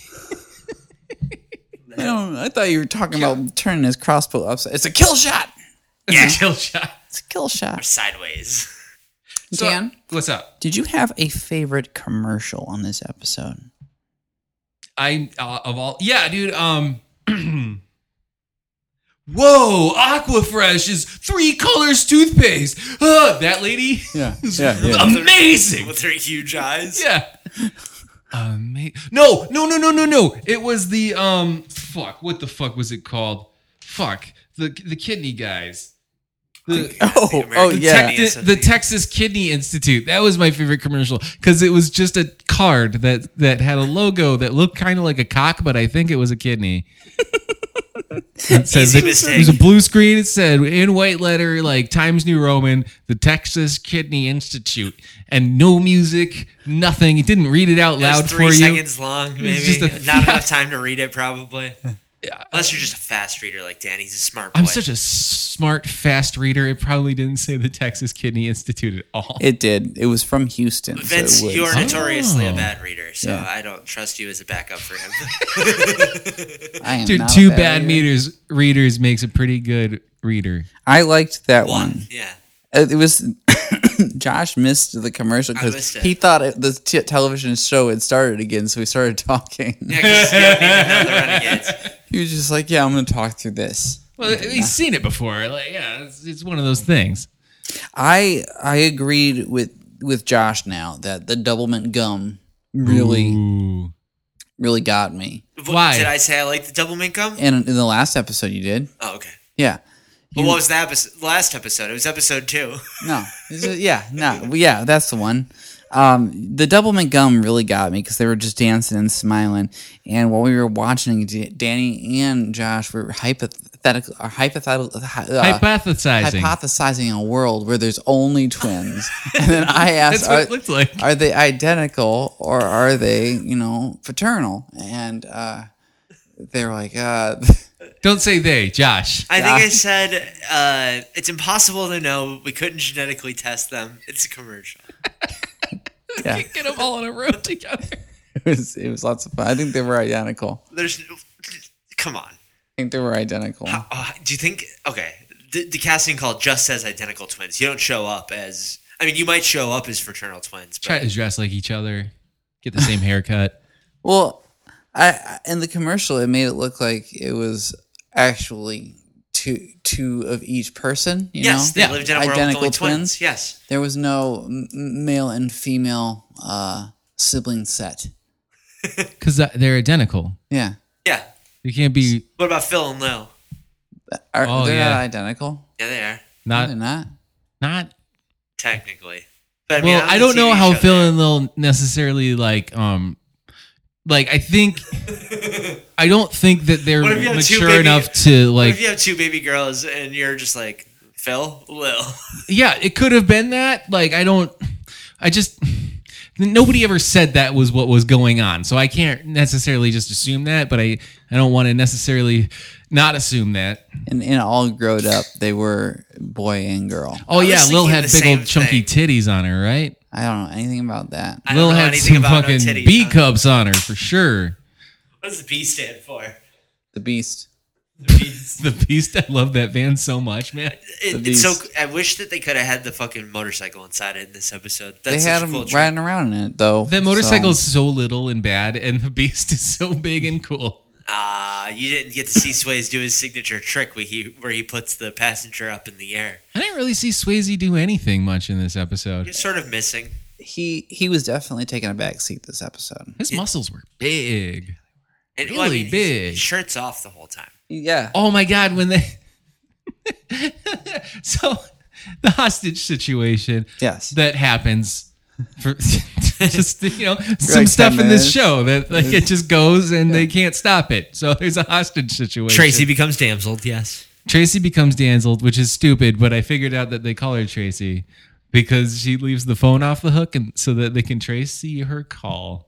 Speaker 1: I thought you were talking about turning his crossbow upside. It's a kill shot.
Speaker 2: Yeah.
Speaker 3: Kill shot.
Speaker 1: It's a kill
Speaker 2: Or
Speaker 1: shot.
Speaker 2: sideways.
Speaker 1: Dan,
Speaker 3: What's up?
Speaker 1: did you have a favorite commercial on this episode?
Speaker 3: Yeah, dude. Whoa, Aquafresh is 3 colors toothpaste. That lady?
Speaker 1: Yeah.
Speaker 3: Amazing.
Speaker 2: With her huge eyes.
Speaker 3: Yeah. No. It was the fuck. What the fuck was it called? Fuck. The kidney guys. The
Speaker 2: The
Speaker 3: Texas Kidney Institute. That was my favorite commercial because it was just a card that had a logo that looked kind of like a cock, but I think it was a kidney. It says
Speaker 2: Easy mistake.
Speaker 3: There's a blue screen. It said in white letter, like Times New Roman, the Texas Kidney Institute, and no music, nothing. It didn't read it out loud for you.
Speaker 2: 3 seconds long, maybe.
Speaker 3: just
Speaker 2: Not enough time to read it, probably. Unless you're just a fast reader like Dan. He's a smart boy.
Speaker 3: I'm such a smart, fast reader. It probably didn't say the Texas Kidney Institute at all.
Speaker 1: It did. It was from Houston.
Speaker 2: Vince,
Speaker 1: so it
Speaker 2: you're
Speaker 1: was,
Speaker 2: notoriously a bad reader, so
Speaker 1: Yeah.
Speaker 2: I don't trust you as a backup for him.
Speaker 1: I am
Speaker 3: Dude,
Speaker 1: not a
Speaker 3: 2
Speaker 1: bad
Speaker 3: bad
Speaker 1: reader.
Speaker 3: readers makes a pretty good reader.
Speaker 1: I liked that
Speaker 2: One,
Speaker 1: one.
Speaker 2: yeah.
Speaker 1: It was Josh missed the commercial because
Speaker 2: missed it.
Speaker 1: he thought the television show had started again, so he started talking.
Speaker 2: Yeah, because you don't even know the Renegades.
Speaker 1: He was just like, "Yeah, I'm going to talk through this."
Speaker 3: Well, he's seen it before. Like, yeah, it's one of those things.
Speaker 1: I agreed with Josh now that the Doublemint gum really got me.
Speaker 3: Why?
Speaker 2: Did I say I like the double mint gum?
Speaker 1: And in the last episode, you did.
Speaker 2: Oh, okay.
Speaker 1: Yeah.
Speaker 2: Well, what was the last episode? It was episode 2.
Speaker 1: No. Yeah, that's the one. The Doublemint gum really got me because they were just dancing and smiling. And while we were watching, Danny and Josh were hypothesizing a world where there's only twins. And then I asked,
Speaker 3: That's what it looked like.
Speaker 1: are they identical or are they, fraternal? And they were like,
Speaker 3: Don't say they, Josh.
Speaker 2: I think I said it's impossible to know. We couldn't genetically test them. It's a commercial.
Speaker 1: yeah.
Speaker 3: Get them all in a room together.
Speaker 1: It was lots of fun. I think they were identical.
Speaker 2: Come on.
Speaker 1: I think they were identical.
Speaker 2: Do you think? Okay, the casting call just says identical twins. You don't show up as. I mean, you might show up as fraternal twins.
Speaker 3: Try
Speaker 2: But
Speaker 3: to dress like each other. Get the same haircut.
Speaker 1: Well, I in the commercial, it made it look like it was actually two of each person.
Speaker 2: yes, they
Speaker 3: Yeah.
Speaker 2: lived in a world with
Speaker 1: Identical
Speaker 2: only twins.
Speaker 1: twins?
Speaker 2: Yes.
Speaker 1: There was no male and female sibling set.
Speaker 3: Because they're identical.
Speaker 1: Yeah.
Speaker 2: Yeah.
Speaker 3: You can't be
Speaker 2: What about Phil and Lil?
Speaker 1: They're
Speaker 3: Oh, yeah.
Speaker 1: not identical.
Speaker 2: Yeah, they are
Speaker 1: No, they're
Speaker 3: not.
Speaker 1: not.
Speaker 2: technically. But I mean,
Speaker 3: Well,
Speaker 2: on
Speaker 3: I
Speaker 2: the
Speaker 3: don't know
Speaker 2: TV
Speaker 3: how
Speaker 2: show,
Speaker 3: Phil
Speaker 2: they are.
Speaker 3: and Lil necessarily I think I don't think that they're
Speaker 2: What if you have two
Speaker 3: mature
Speaker 2: baby-
Speaker 3: enough to
Speaker 2: What
Speaker 3: like.
Speaker 2: if you have 2 baby girls and you're just like Phil, Lil?
Speaker 3: Yeah, it could have been that. Nobody ever said that was what was going on. So I can't necessarily just assume that, but I don't want to necessarily not assume that.
Speaker 1: And all growed up, they were boy and girl.
Speaker 3: Oh,
Speaker 2: was
Speaker 3: yeah, Lil
Speaker 2: thinking
Speaker 3: had
Speaker 2: the
Speaker 3: big
Speaker 2: same
Speaker 3: old chunky titties on her, right?
Speaker 1: I don't know anything about that.
Speaker 2: I
Speaker 3: Lil
Speaker 2: don't know
Speaker 3: had
Speaker 2: anything
Speaker 3: some
Speaker 2: about
Speaker 3: fucking
Speaker 2: no titties,
Speaker 3: B
Speaker 2: huh?
Speaker 3: cups on her for sure.
Speaker 2: What does the B stand for?
Speaker 1: The Beast.
Speaker 3: The Beast, I love that band so much, man.
Speaker 2: It's so. I wish that they could have had the fucking motorcycle inside it in this episode. That's
Speaker 1: They had
Speaker 2: such a
Speaker 1: them
Speaker 2: cool
Speaker 1: riding around in it, though.
Speaker 3: That motorcycle is so little and bad, and the Beast is so big and cool.
Speaker 2: You didn't get to see Swayze do his signature trick where he puts the passenger up in the air.
Speaker 3: I didn't really see Swayze do anything much in this episode.
Speaker 2: You're sort of missing.
Speaker 1: He was definitely taking a back seat this episode.
Speaker 3: His muscles were big.
Speaker 2: And,
Speaker 3: Really big.
Speaker 2: His shirt's off the whole time.
Speaker 1: Yeah.
Speaker 3: Oh my god, when they so the hostage situation.
Speaker 1: Yes.
Speaker 3: That happens for just some
Speaker 1: like
Speaker 3: stuff
Speaker 1: 10
Speaker 3: in this
Speaker 1: minutes.
Speaker 3: show that like it just goes and they can't stop it. So there's a hostage situation.
Speaker 2: Tracy becomes damseled. Yes.
Speaker 3: Tracy becomes damseled, which is stupid, but I figured out that they call her Tracy because she leaves the phone off the hook and so that they can Tracy her call.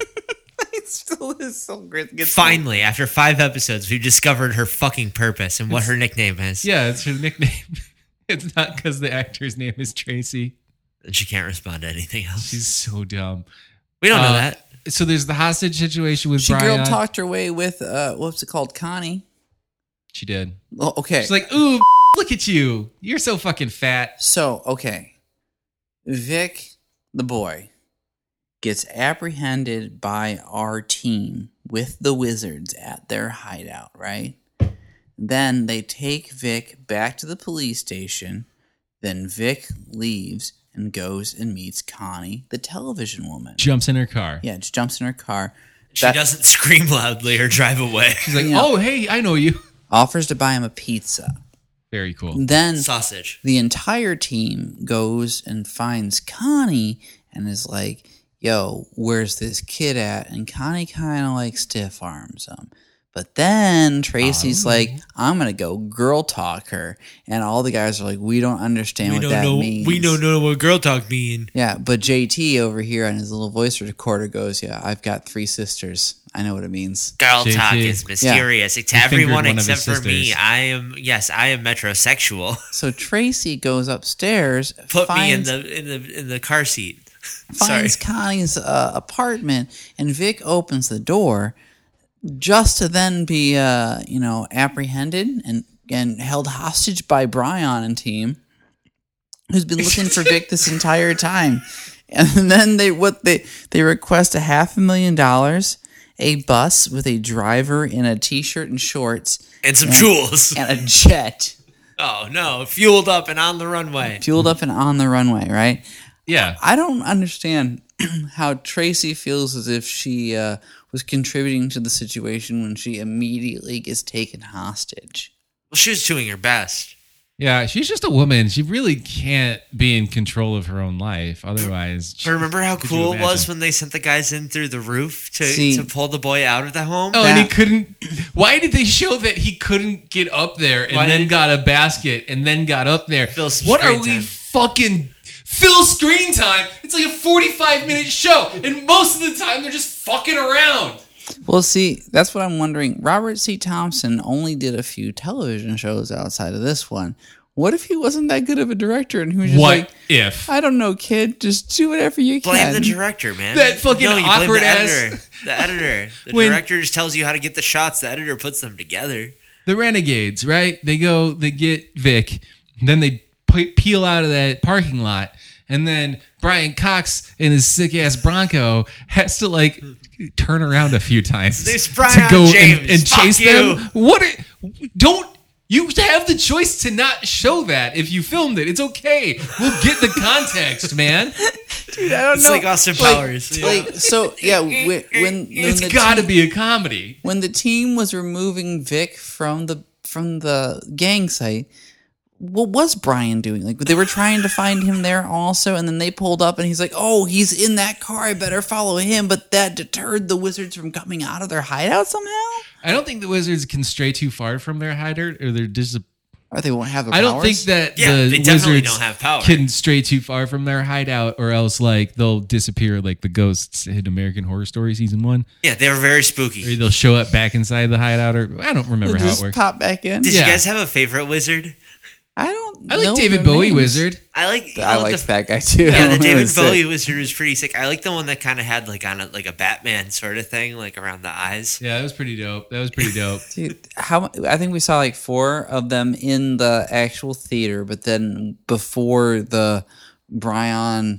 Speaker 1: It still is so great.
Speaker 2: Finally, after 5 episodes, we've discovered her fucking purpose and what her nickname is.
Speaker 3: Yeah, it's her nickname. It's not because the actor's name is Tracy.
Speaker 2: And she can't respond to anything else.
Speaker 3: She's so dumb.
Speaker 2: We don't know that.
Speaker 3: So there's the hostage situation with
Speaker 1: She
Speaker 3: Brian.
Speaker 1: girl talked her way with what's it called, Connie.
Speaker 3: She did.
Speaker 1: Oh, okay.
Speaker 3: She's like, ooh, look at you. You're so fucking fat.
Speaker 1: So, okay. Vic, the boy, gets apprehended by our team with the wizards at their hideout, right? Then they take Vic back to the police station. Then Vic leaves and goes and meets Connie, the television woman.
Speaker 3: Jumps in her car.
Speaker 1: Yeah, just jumps in her car.
Speaker 2: She doesn't scream loudly or drive away.
Speaker 3: She's like,
Speaker 1: Yeah.
Speaker 3: oh, hey, I know you.
Speaker 1: Offers to buy him a pizza.
Speaker 3: Very cool.
Speaker 1: Then
Speaker 2: Sausage.
Speaker 1: the entire team goes and finds Connie and is like, yo, where's this kid at? And Connie kind of like stiff arms him. But then Tracy's like, I'm going to go girl talk her. And all the guys are like, we don't understand what that means.
Speaker 2: We don't know what girl talk mean.
Speaker 1: Yeah, but JT over here on his little voice recorder goes, yeah, I've got 3 sisters. I know what it means.
Speaker 2: Girl
Speaker 3: JT.
Speaker 2: talk is mysterious. It's everyone
Speaker 3: one of his
Speaker 2: except for me.
Speaker 3: sisters.
Speaker 2: I am metrosexual.
Speaker 1: So Tracy goes upstairs,
Speaker 2: Put
Speaker 1: finds,
Speaker 2: me in the car seat.
Speaker 1: finds Connie's apartment, and Vic opens the door just to then be, apprehended and held hostage by Brian and team, who's been looking for Vic this entire time. And then they request $500,000, a bus with a driver in a t-shirt and shorts,
Speaker 2: And some jewels.
Speaker 1: and a jet
Speaker 2: Oh no, fueled up and on the runway.
Speaker 1: fueled up and on the runway, right?
Speaker 3: Yeah.
Speaker 1: I don't understand how Tracy feels as if she was contributing to the situation when she immediately gets taken hostage.
Speaker 2: Well, she was doing her best.
Speaker 3: Yeah, she's just a woman. She really can't be in control of her own life. Otherwise,
Speaker 2: But remember how
Speaker 3: could you
Speaker 2: cool it was
Speaker 3: imagine?
Speaker 2: when they sent the guys in through the roof
Speaker 1: See-
Speaker 2: to pull the boy out of the home?
Speaker 3: Oh, and he
Speaker 1: That-
Speaker 3: couldn't. Why did they show that he couldn't get up there and
Speaker 2: Why
Speaker 3: then
Speaker 2: didn't-
Speaker 3: got a basket and then got up there?
Speaker 2: Fill some
Speaker 3: What are
Speaker 2: screen
Speaker 3: we
Speaker 2: time.
Speaker 3: fucking fill screen time? It's like a 45-minute show, and most of the time they're just fucking around.
Speaker 1: Well, see, that's what I'm wondering. Robert C. Thompson only did a few television shows outside of this one. What if he wasn't that good of a director and he was just
Speaker 3: What
Speaker 1: like,
Speaker 3: if?
Speaker 1: I don't know, kid, just do whatever you
Speaker 2: Blame
Speaker 1: can.
Speaker 2: the director, man.
Speaker 3: That fucking
Speaker 2: no, you
Speaker 3: awkward
Speaker 2: blame the
Speaker 3: ass-
Speaker 2: editor. The editor. The
Speaker 3: When-
Speaker 2: director just tells you how to get the shots. The editor puts them together.
Speaker 3: The Renegades, right? They get Vic, then they peel out of that parking lot, and then Brian Cox in his sick ass Bronco has to like turn around a few times
Speaker 2: There's
Speaker 3: to
Speaker 2: Brian
Speaker 3: go
Speaker 2: James.
Speaker 3: and
Speaker 2: Fuck
Speaker 3: chase
Speaker 2: you.
Speaker 3: them. You have the choice to not show that if you filmed it. It's okay. We'll get the context, man.
Speaker 1: Dude, I don't
Speaker 2: It's
Speaker 1: know.
Speaker 2: like Austin Powers. Yeah.
Speaker 1: Like, so, yeah, when
Speaker 3: It's
Speaker 1: the
Speaker 3: got to
Speaker 1: team-
Speaker 3: be a comedy.
Speaker 1: when the team was removing Vic from the gang site, what was Brian doing? Like, they were trying to find him there also, and then they pulled up, and he's like, "Oh, he's in that car. I better follow him." But that deterred the wizards from coming out of their hideout somehow.
Speaker 3: I don't think the wizards can stray too far from their hideout, or they're just.
Speaker 1: Or they won't have the
Speaker 3: I don't
Speaker 1: powers?
Speaker 3: think that
Speaker 2: Yeah,
Speaker 3: the
Speaker 2: they definitely
Speaker 3: wizards
Speaker 2: don't have power.
Speaker 3: can stray too far from their hideout, or else like they'll disappear like the ghosts in American Horror Story season 1.
Speaker 2: Yeah, they were very
Speaker 3: Or
Speaker 2: spooky.
Speaker 3: they'll show up back inside the hideout, or I don't remember
Speaker 1: They'll
Speaker 3: how it
Speaker 1: just
Speaker 3: works.
Speaker 1: pop back in.
Speaker 2: Did
Speaker 3: Yeah.
Speaker 2: you guys have a favorite wizard?
Speaker 1: I don't.
Speaker 3: I like
Speaker 1: know
Speaker 3: David
Speaker 1: their
Speaker 3: Bowie
Speaker 1: names.
Speaker 3: Wizard.
Speaker 2: I like.
Speaker 1: I
Speaker 2: like
Speaker 1: liked that guy too.
Speaker 2: Yeah, the
Speaker 1: It
Speaker 2: David
Speaker 1: was sick.
Speaker 2: Bowie wizard was pretty sick. I like the one that kind of had like like a Batman sort of thing, like around the eyes.
Speaker 3: Yeah, that was pretty dope.
Speaker 1: Dude, I think we saw like 4 of them in the actual theater, but then before the Brian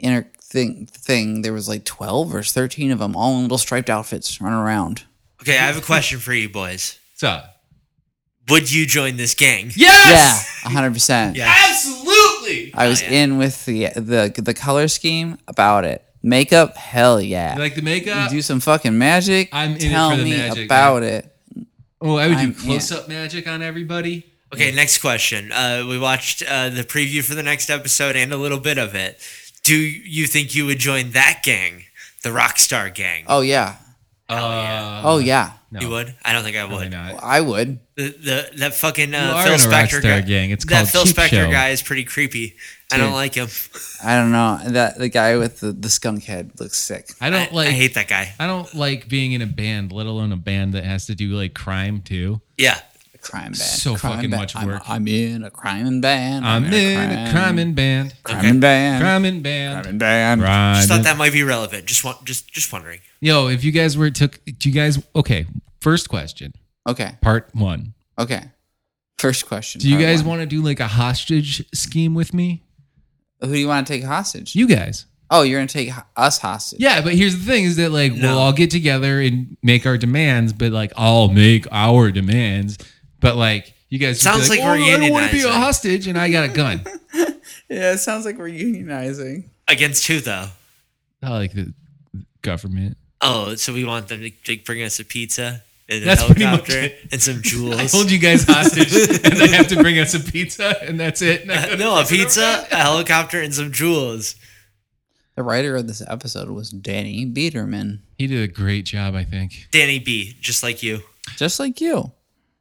Speaker 1: thing, there was like 12 or 13 of them, all in little striped outfits, running around.
Speaker 2: Okay, I have a question for you boys.
Speaker 3: So,
Speaker 2: Would you join this gang?
Speaker 3: yes,
Speaker 1: Yeah, 100%.
Speaker 2: Yeah.
Speaker 3: absolutely.
Speaker 1: I was
Speaker 2: yeah.
Speaker 1: in with the color scheme about it. Makeup, hell yeah.
Speaker 3: You like the makeup?
Speaker 1: Do some fucking magic.
Speaker 3: I'm in it
Speaker 1: Tell
Speaker 3: for the
Speaker 1: me
Speaker 3: magic,
Speaker 1: about it.
Speaker 3: Oh, I would do
Speaker 1: I'm-
Speaker 3: close-up magic on everybody.
Speaker 2: Okay, next question. We watched the preview for the next episode and a little bit of it. Do you think you would join that gang, the Rockstar gang?
Speaker 1: Oh yeah. Oh yeah.
Speaker 3: No,
Speaker 2: You would? I don't think I
Speaker 3: probably
Speaker 2: would.
Speaker 3: not.
Speaker 1: I would.
Speaker 2: That fucking
Speaker 3: are
Speaker 2: Phil
Speaker 3: in a
Speaker 2: Spector guy.
Speaker 3: Rockstar gang. It's
Speaker 2: that
Speaker 3: called
Speaker 2: Phil
Speaker 3: Cheap
Speaker 2: Spector
Speaker 3: Show.
Speaker 2: guy is pretty creepy. I don't like him.
Speaker 1: I don't know. That the guy with the skunk head looks sick.
Speaker 3: I don't like.
Speaker 2: I hate that guy.
Speaker 3: I don't like being in a band, let alone a band that has to do like crime too.
Speaker 2: Yeah.
Speaker 1: A crime band.
Speaker 3: So
Speaker 1: crime
Speaker 3: fucking
Speaker 1: band.
Speaker 3: much work.
Speaker 1: I'm in a crime band.
Speaker 3: I'm in a crime band.
Speaker 1: Crime band.
Speaker 3: Crime band.
Speaker 1: Crime band.
Speaker 2: Just thought
Speaker 3: Right.
Speaker 2: that might be relevant. Just wondering.
Speaker 3: Yo, if you guys okay, first question,
Speaker 1: Okay.
Speaker 3: part 1.
Speaker 1: Okay. First question.
Speaker 3: Do you
Speaker 1: part
Speaker 3: guys
Speaker 1: one.
Speaker 3: want to do like a hostage scheme with me?
Speaker 1: Who do you want to take hostage?
Speaker 3: You guys.
Speaker 1: Oh, you're gonna take us hostage.
Speaker 3: Yeah, but here's the thing is that like
Speaker 2: No.
Speaker 3: we'll all get together and make our demands, but like I'll make our demands. But like you guys just
Speaker 2: Sounds
Speaker 3: be
Speaker 2: like
Speaker 3: oh,
Speaker 2: we're
Speaker 3: I don't want to be a
Speaker 2: unionizing."
Speaker 3: hostage and I got a gun.
Speaker 1: Yeah, it sounds like we're unionizing.
Speaker 2: Against who, though?
Speaker 3: I like the government.
Speaker 2: Oh, so we want them to bring us a pizza and a
Speaker 3: That's pretty much
Speaker 2: helicopter
Speaker 3: it.
Speaker 2: and some
Speaker 3: I
Speaker 2: jewels.
Speaker 3: hold you guys hostage and they have to bring us a pizza and that's it.
Speaker 2: No, a pizza, a helicopter, and some jewels.
Speaker 1: The writer of this episode was Danny Biederman,
Speaker 3: He did a great job, I think.
Speaker 2: Danny B, just like you.
Speaker 1: just like you.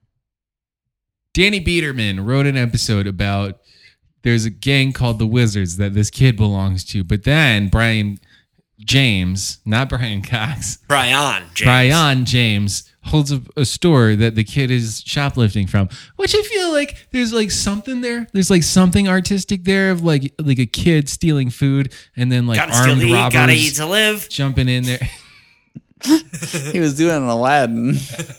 Speaker 3: Danny Biederman wrote an episode about there's a gang called the Wizards that this kid belongs to, but then Brian James, not Brian Cox,
Speaker 2: Brian James.
Speaker 3: Brian James holds a store that the kid is shoplifting from, which I feel like there's like something there. There's like something artistic there of like a kid stealing food and then like
Speaker 2: Gotta steal
Speaker 3: armed
Speaker 2: to eat,
Speaker 3: robbers
Speaker 2: gotta eat to live.
Speaker 3: jumping in there.
Speaker 1: He was doing an Aladdin.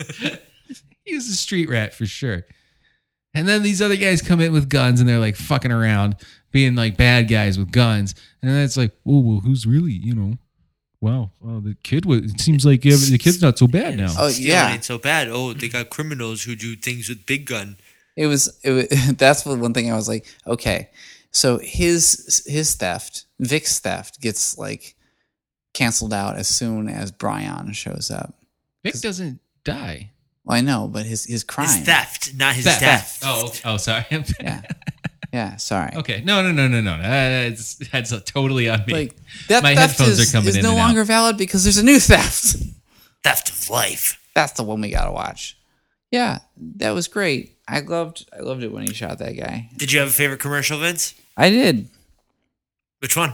Speaker 3: He was a street rat for sure. And then these other guys come in with guns and they're like fucking around, being like bad guys with guns. And then it's like, oh, well, who's really, wow, the kid was, it seems like the kid's not so bad now.
Speaker 1: Oh
Speaker 2: Stealing
Speaker 1: yeah,
Speaker 2: ain't so bad. Oh, they got criminals who do things with big gun.
Speaker 1: it was. That's what one thing I was like, okay, so his theft, Vic's theft, gets like canceled out as soon as Brian shows up.
Speaker 3: Vic doesn't die.
Speaker 1: Well, I know, but his crime.
Speaker 2: His theft, not his death.
Speaker 3: Oh, sorry.
Speaker 1: Yeah, yeah. Sorry.
Speaker 3: Okay. No. That's totally on me.
Speaker 1: Like that
Speaker 3: My
Speaker 1: theft
Speaker 3: headphones
Speaker 1: is,
Speaker 3: are coming
Speaker 1: is
Speaker 3: in
Speaker 1: no
Speaker 3: and out.
Speaker 1: longer valid because there's a new theft.
Speaker 2: Theft of life.
Speaker 1: That's the one we gotta watch. Yeah, that was great. I loved it when he shot that guy.
Speaker 2: Did you have a favorite commercial, Vince?
Speaker 1: I did.
Speaker 2: Which one?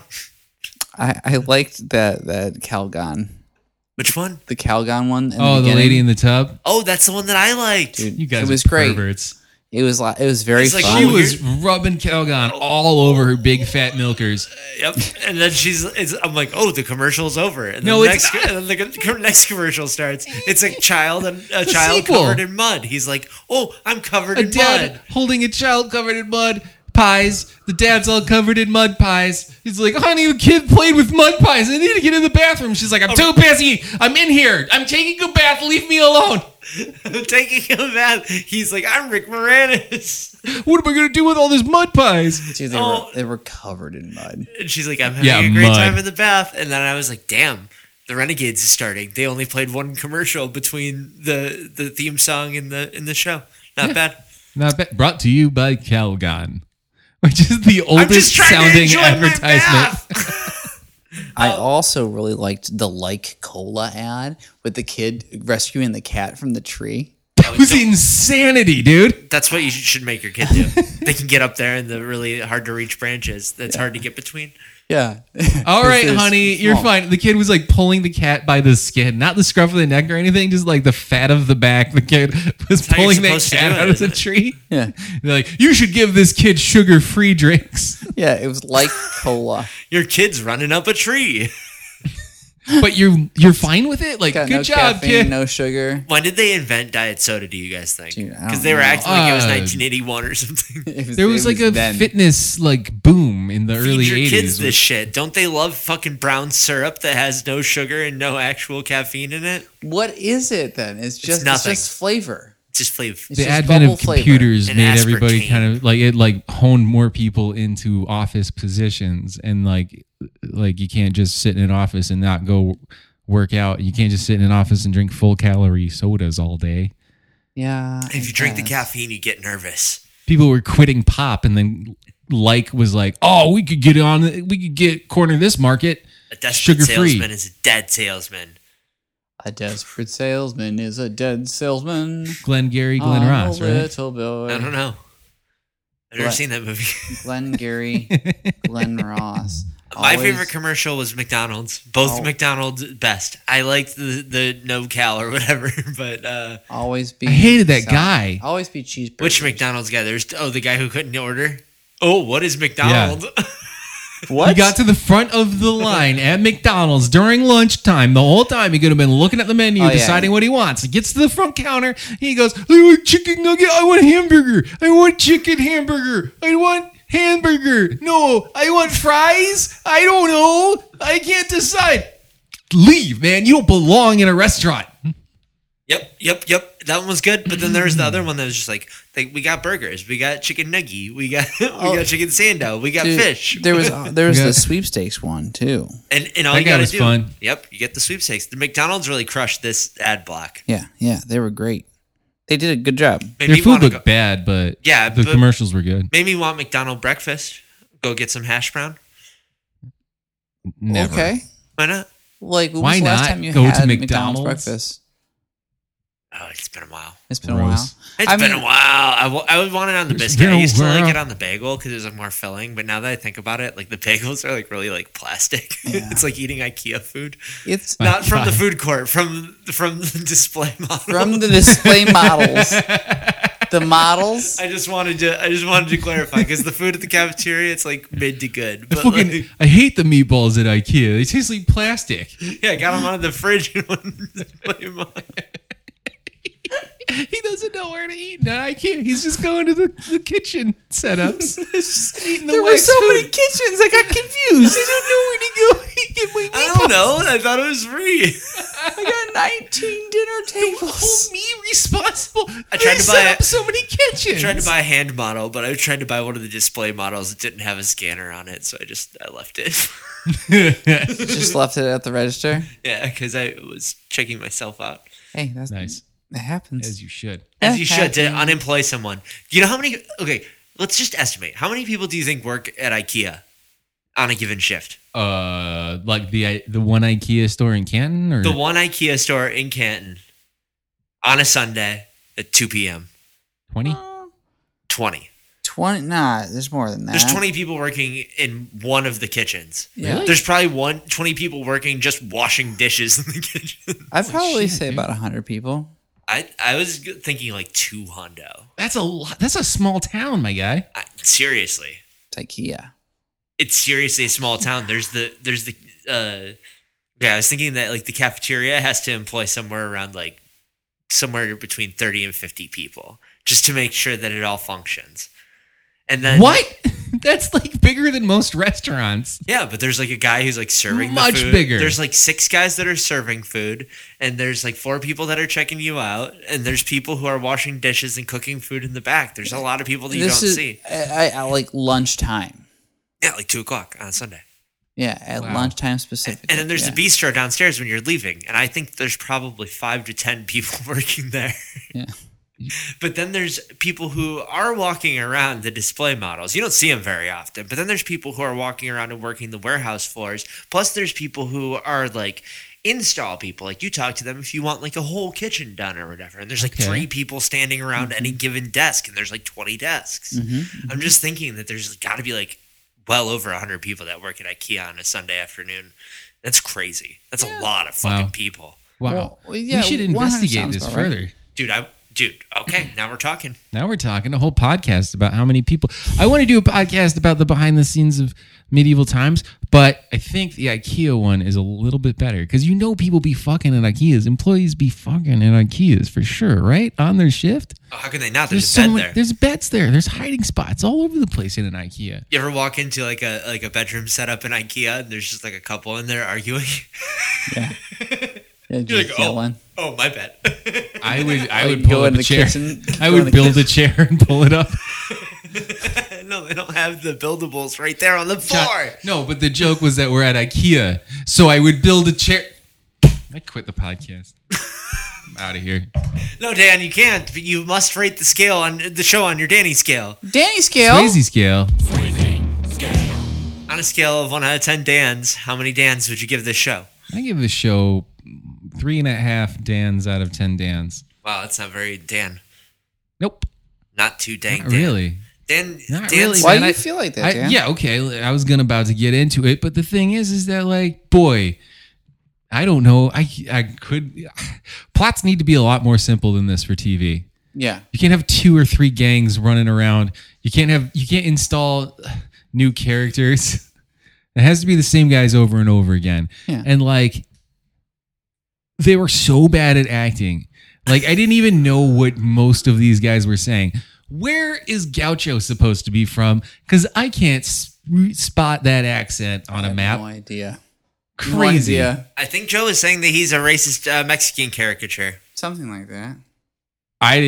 Speaker 1: I liked that Calgon,
Speaker 2: Which one?
Speaker 1: the Calgon one. in
Speaker 3: The
Speaker 1: beginning.
Speaker 3: lady in the tub.
Speaker 2: Oh, that's the one that I liked.
Speaker 1: Dude,
Speaker 3: You guys
Speaker 1: it was
Speaker 3: are
Speaker 1: great.
Speaker 3: perverts.
Speaker 1: It was very
Speaker 2: It's like
Speaker 1: fun.
Speaker 3: She
Speaker 2: Oh,
Speaker 3: was rubbing Calgon all over her big fat milkers.
Speaker 2: Yep. And then I'm like, oh, the commercial's over. And then
Speaker 3: No,
Speaker 2: the
Speaker 3: it's
Speaker 2: next,
Speaker 3: not.
Speaker 2: and then the next commercial starts. It's a child
Speaker 3: sequel.
Speaker 2: covered in mud. He's like, oh, I'm covered
Speaker 3: A
Speaker 2: in
Speaker 3: dad
Speaker 2: mud.
Speaker 3: holding a child covered in mud pies. The dad's all covered in mud pies. He's like, honey, the kid played with mud pies. I need to get in the bathroom. She's like, I'm too busy. I'm in here. I'm taking a bath. Leave me alone.
Speaker 2: Taking a bath. He's like, I'm Rick Moranis.
Speaker 3: What am I going to do with all this mud pies?
Speaker 1: Dude,
Speaker 2: Oh.
Speaker 1: they were covered in mud.
Speaker 2: And she's like, I'm having
Speaker 3: Yeah,
Speaker 2: a great
Speaker 3: mud.
Speaker 2: time in the bath. And then I was like, damn, the Renegades is starting. They only played one commercial between the theme song and the show. Not bad.
Speaker 3: Not bad. Brought to you by Calgon, which is the
Speaker 2: I'm
Speaker 3: oldest
Speaker 2: just trying to
Speaker 3: sounding
Speaker 2: enjoy my
Speaker 3: advertisement.
Speaker 2: bath.
Speaker 1: I also really liked the Like Cola ad with the kid rescuing the cat from the tree.
Speaker 3: That was insanity, dude.
Speaker 2: That's what you should make your kid do. They can get up there in the really hard to reach branches. That's hard to get between.
Speaker 1: Yeah.
Speaker 3: All right,
Speaker 1: It's
Speaker 3: honey, you're
Speaker 1: small.
Speaker 3: fine. The kid was like pulling the cat by the skin, not the scruff of the neck or anything, just like the fat of the back. The kid was
Speaker 2: how you're
Speaker 3: pulling that
Speaker 2: supposed to
Speaker 3: cat
Speaker 2: do it,
Speaker 3: out of the
Speaker 2: isn't it?
Speaker 3: tree.
Speaker 1: Yeah.
Speaker 3: They're like, you should give this kid sugar-free drinks.
Speaker 1: Yeah, it was like cola.
Speaker 2: Your kid's running up a tree.
Speaker 3: But you're fine with it? Like,
Speaker 1: Got
Speaker 3: good
Speaker 1: no
Speaker 3: job,
Speaker 1: caffeine,
Speaker 3: kid.
Speaker 1: no sugar.
Speaker 2: When did they invent diet soda, do you guys think?
Speaker 1: Dude, I
Speaker 2: Because
Speaker 1: don't
Speaker 2: they were
Speaker 1: know.
Speaker 2: acting like it was
Speaker 3: Uh,
Speaker 2: 1981 or something.
Speaker 3: There was like a
Speaker 1: then.
Speaker 3: fitness like boom in the early
Speaker 2: Feed your
Speaker 3: 80s.
Speaker 2: kids this shit. Don't they love fucking brown syrup that has no sugar and no actual caffeine in it?
Speaker 1: What is it then? It's just
Speaker 2: nothing.
Speaker 1: It's just flavor.
Speaker 2: It's just flavor.
Speaker 1: It's
Speaker 3: The
Speaker 1: just
Speaker 3: advent
Speaker 1: bubble
Speaker 3: of
Speaker 1: flavor.
Speaker 3: computers
Speaker 2: And
Speaker 3: made everybody
Speaker 2: aspartame.
Speaker 3: kind of like it like honed more people into office positions and like you can't just sit in an office and not go work out. You can't just sit in an office and drink full calorie sodas all day.
Speaker 1: Yeah.
Speaker 2: If you drink the
Speaker 1: guess.
Speaker 2: caffeine, you get nervous.
Speaker 3: people were quitting pop, and then was like, oh, we could get corner this market.
Speaker 2: A desperate
Speaker 3: sugar-free.
Speaker 2: salesman is a dead salesman.
Speaker 1: A desperate salesman is a dead salesman.
Speaker 3: Glenn Ross, right?
Speaker 1: Little boy.
Speaker 2: I don't know. I've never seen that movie.
Speaker 1: Glenn Gary, Glenn Ross.
Speaker 2: My favorite commercial was McDonald's. Both McDonald's best. I liked the no cal or whatever, but
Speaker 1: always be.
Speaker 3: I hated that guy.
Speaker 1: Always be cheeseburgers.
Speaker 2: Which McDonald's guy? There's the guy who couldn't order. Oh, what is McDonald's?
Speaker 3: Yeah.
Speaker 1: What?
Speaker 3: He got to the front of the line at McDonald's during lunchtime. The whole time he could have been looking at the menu, deciding what he wants. He gets to the front counter. He goes, I want chicken nugget. I want hamburger. I want chicken hamburger. I want hamburger. No, I want fries. I don't know. I can't decide. Leave, man. You don't belong in a restaurant.
Speaker 2: Yep. That one was good. But then there was the other one that was just like we got burgers, we got chicken nugget, we got chicken sando, we got fish.
Speaker 1: There was the sweepstakes one too.
Speaker 2: And all
Speaker 3: that
Speaker 2: you
Speaker 3: guy
Speaker 2: gotta
Speaker 3: was
Speaker 2: do,
Speaker 3: fun.
Speaker 2: Yep, you get the sweepstakes. The McDonald's really crushed this ad block.
Speaker 1: Yeah, they were great. They did a good job.
Speaker 2: Made
Speaker 3: Their
Speaker 2: me
Speaker 3: food
Speaker 2: wanna
Speaker 3: looked bad, but the
Speaker 2: but
Speaker 3: commercials were good.
Speaker 2: Made me want McDonald's breakfast. Go get some hash brown.
Speaker 3: Never.
Speaker 1: Okay.
Speaker 2: Why not?
Speaker 1: Like, when
Speaker 3: Why
Speaker 1: was the last
Speaker 3: not
Speaker 1: time you
Speaker 3: go
Speaker 1: had
Speaker 3: to
Speaker 1: McDonald's
Speaker 3: McDonald's?
Speaker 1: breakfast?
Speaker 2: Oh, it's been a while.
Speaker 1: It's been a
Speaker 3: Gross.
Speaker 1: while.
Speaker 2: It's been a while. I would want it on the
Speaker 3: It's
Speaker 2: biscuit.
Speaker 3: been
Speaker 2: I
Speaker 3: a
Speaker 2: used to like
Speaker 3: while.
Speaker 2: it on the bagel because it was like more filling. But now that I think about it, like the bagels are like really like plastic.
Speaker 1: Yeah.
Speaker 2: It's like eating IKEA food.
Speaker 1: It's
Speaker 2: Not from the
Speaker 3: God.
Speaker 2: food court, from the display model.
Speaker 1: from the display models. The models.
Speaker 2: I just wanted to clarify because the food at the cafeteria, it's like mid to good. But
Speaker 3: I hate the meatballs at IKEA. They taste like plastic.
Speaker 2: I got them out of the fridge and went to the display model.
Speaker 3: He doesn't know where to eat at IKEA. He's just going to the kitchen setups. Eating the
Speaker 1: There were
Speaker 3: wax
Speaker 1: so
Speaker 3: food.
Speaker 1: many kitchens. I got confused.
Speaker 3: I don't know where to go. Get my
Speaker 2: I don't know. I thought it was free.
Speaker 1: I got 19 dinner tables.
Speaker 3: Hold me responsible.
Speaker 2: I tried to
Speaker 3: They
Speaker 2: buy
Speaker 3: set
Speaker 2: it.
Speaker 3: up so many kitchens.
Speaker 2: I tried to buy a hand model, but I tried to buy one of the display models that didn't have a scanner on it, so I left it.
Speaker 1: Just left it at the register.
Speaker 2: Yeah, because I was checking myself out.
Speaker 1: Hey, that's
Speaker 3: Nice.
Speaker 1: It happens.
Speaker 3: As you should.
Speaker 2: As you should to
Speaker 1: happens.
Speaker 2: unemploy someone. Do you know how many? Okay, let's just estimate. How many people do you think work at IKEA on a given shift?
Speaker 3: Like the one IKEA store in Canton, or
Speaker 2: The one IKEA store in Canton on a Sunday at 2 p.m.
Speaker 3: 20?
Speaker 2: 20.
Speaker 1: 20. Nah, there's more than that.
Speaker 2: There's 20 people working in one of the kitchens.
Speaker 1: Yeah.
Speaker 2: There's probably 20 people working just washing dishes in the kitchen.
Speaker 1: I'd probably
Speaker 3: shit,
Speaker 1: say
Speaker 3: dude.
Speaker 1: about 100 people.
Speaker 2: I was thinking like 200.
Speaker 3: That's a lot. That's a small town, my guy.
Speaker 2: Seriously.
Speaker 1: It's IKEA.
Speaker 2: It's seriously a small town. There's the I was thinking that like the cafeteria has to employ somewhere between 30 and 50 people just to make sure that it all functions. And then
Speaker 3: What? That's like bigger than most restaurants.
Speaker 2: Yeah, but there's like a guy who's like serving
Speaker 3: Much
Speaker 2: the food.
Speaker 3: bigger.
Speaker 2: There's like 6 guys that are serving food, and there's like 4 people that are checking you out, and there's people who are washing dishes and cooking food in the back. There's a lot of people that you don't see.
Speaker 1: I like lunchtime.
Speaker 2: Yeah, like 2:00 on Sunday.
Speaker 1: Yeah, at
Speaker 3: Wow.
Speaker 1: lunchtime specifically.
Speaker 2: And then there's
Speaker 1: yeah.
Speaker 2: the bistro downstairs when you're leaving, and I think there's probably 5 to 10 people working there.
Speaker 1: Yeah.
Speaker 2: But then there's people who are walking around the display models. You don't see them very often. But then there's people who are walking around and working the warehouse floors. Plus there's people who are like install people. Like you talk to them if you want like a whole kitchen done or whatever. And there's like
Speaker 3: Okay.
Speaker 2: 3 people standing around any given desk, and there's like 20 desks. I'm just thinking that there's got to be like well over 100 people that work at IKEA on a Sunday afternoon. That's crazy. That's a lot of fucking
Speaker 3: Wow.
Speaker 2: people.
Speaker 3: Wow.
Speaker 1: Well, yeah,
Speaker 3: we should
Speaker 1: 100
Speaker 3: investigate
Speaker 1: sounds
Speaker 3: this
Speaker 1: about right.
Speaker 3: further.
Speaker 2: Dude, okay, now we're talking.
Speaker 3: Now we're talking a whole podcast about how many people. I want to do a podcast about the behind the scenes of medieval times, but I think the IKEA one is a little bit better because people be fucking at IKEAs. Employees be fucking at IKEAs for sure, right? On their shift.
Speaker 2: Oh, how can they not?
Speaker 3: There's
Speaker 2: There's a bed
Speaker 3: many,
Speaker 2: there.
Speaker 3: there's beds there. There's hiding spots all over the place in an IKEA.
Speaker 2: You ever walk into like a bedroom setup in IKEA and there's just like a couple in there arguing?
Speaker 1: Yeah. Yeah,
Speaker 2: You're like,
Speaker 1: just yelling.
Speaker 2: oh, my bad.
Speaker 3: I would
Speaker 1: Like,
Speaker 3: pull
Speaker 1: go
Speaker 3: up
Speaker 1: in
Speaker 3: a
Speaker 1: the
Speaker 3: chair.
Speaker 1: kitchen-
Speaker 3: I
Speaker 1: go in
Speaker 3: would
Speaker 1: the
Speaker 3: build a chair and pull it up.
Speaker 2: No, they don't have the buildables right there on the floor.
Speaker 3: No, but the joke was that we're at IKEA, so I would build a chair. I quit the podcast. out of here.
Speaker 2: No, Dan, you can't. You must rate the show on your Danny scale.
Speaker 1: Danny scale.
Speaker 3: Swayze scale.
Speaker 2: On a scale of 1 out of 10 Dans, how many Dans would you give this show?
Speaker 3: I give this show 3.5 Dans out of 10 Dans.
Speaker 2: Wow, that's not very Dan.
Speaker 3: Nope.
Speaker 2: Not too dang
Speaker 3: Not
Speaker 2: Dan.
Speaker 3: really.
Speaker 2: Dan,
Speaker 3: Not
Speaker 2: Dan's-
Speaker 3: really.
Speaker 1: Why
Speaker 3: Man,
Speaker 1: do you
Speaker 3: I-
Speaker 1: feel like that, Dan?
Speaker 3: Yeah, okay. I was about to get into it, but the thing is that like, boy, I don't know. I could. Plots need to be a lot more simple than this for TV.
Speaker 1: Yeah.
Speaker 3: You can't have 2 or 3 gangs running around. You can't install new characters. It has to be the same guys over and over again.
Speaker 1: Yeah.
Speaker 3: And like, they were so bad at acting. Like, I didn't even know what most of these guys were saying. Where is Gaucho supposed to be from? Because I can't spot that accent on
Speaker 1: I
Speaker 3: a
Speaker 1: have
Speaker 3: map.
Speaker 1: No idea.
Speaker 3: Crazy.
Speaker 1: No idea.
Speaker 2: I think Joe is saying that he's a racist Mexican caricature.
Speaker 1: Something like that.
Speaker 3: I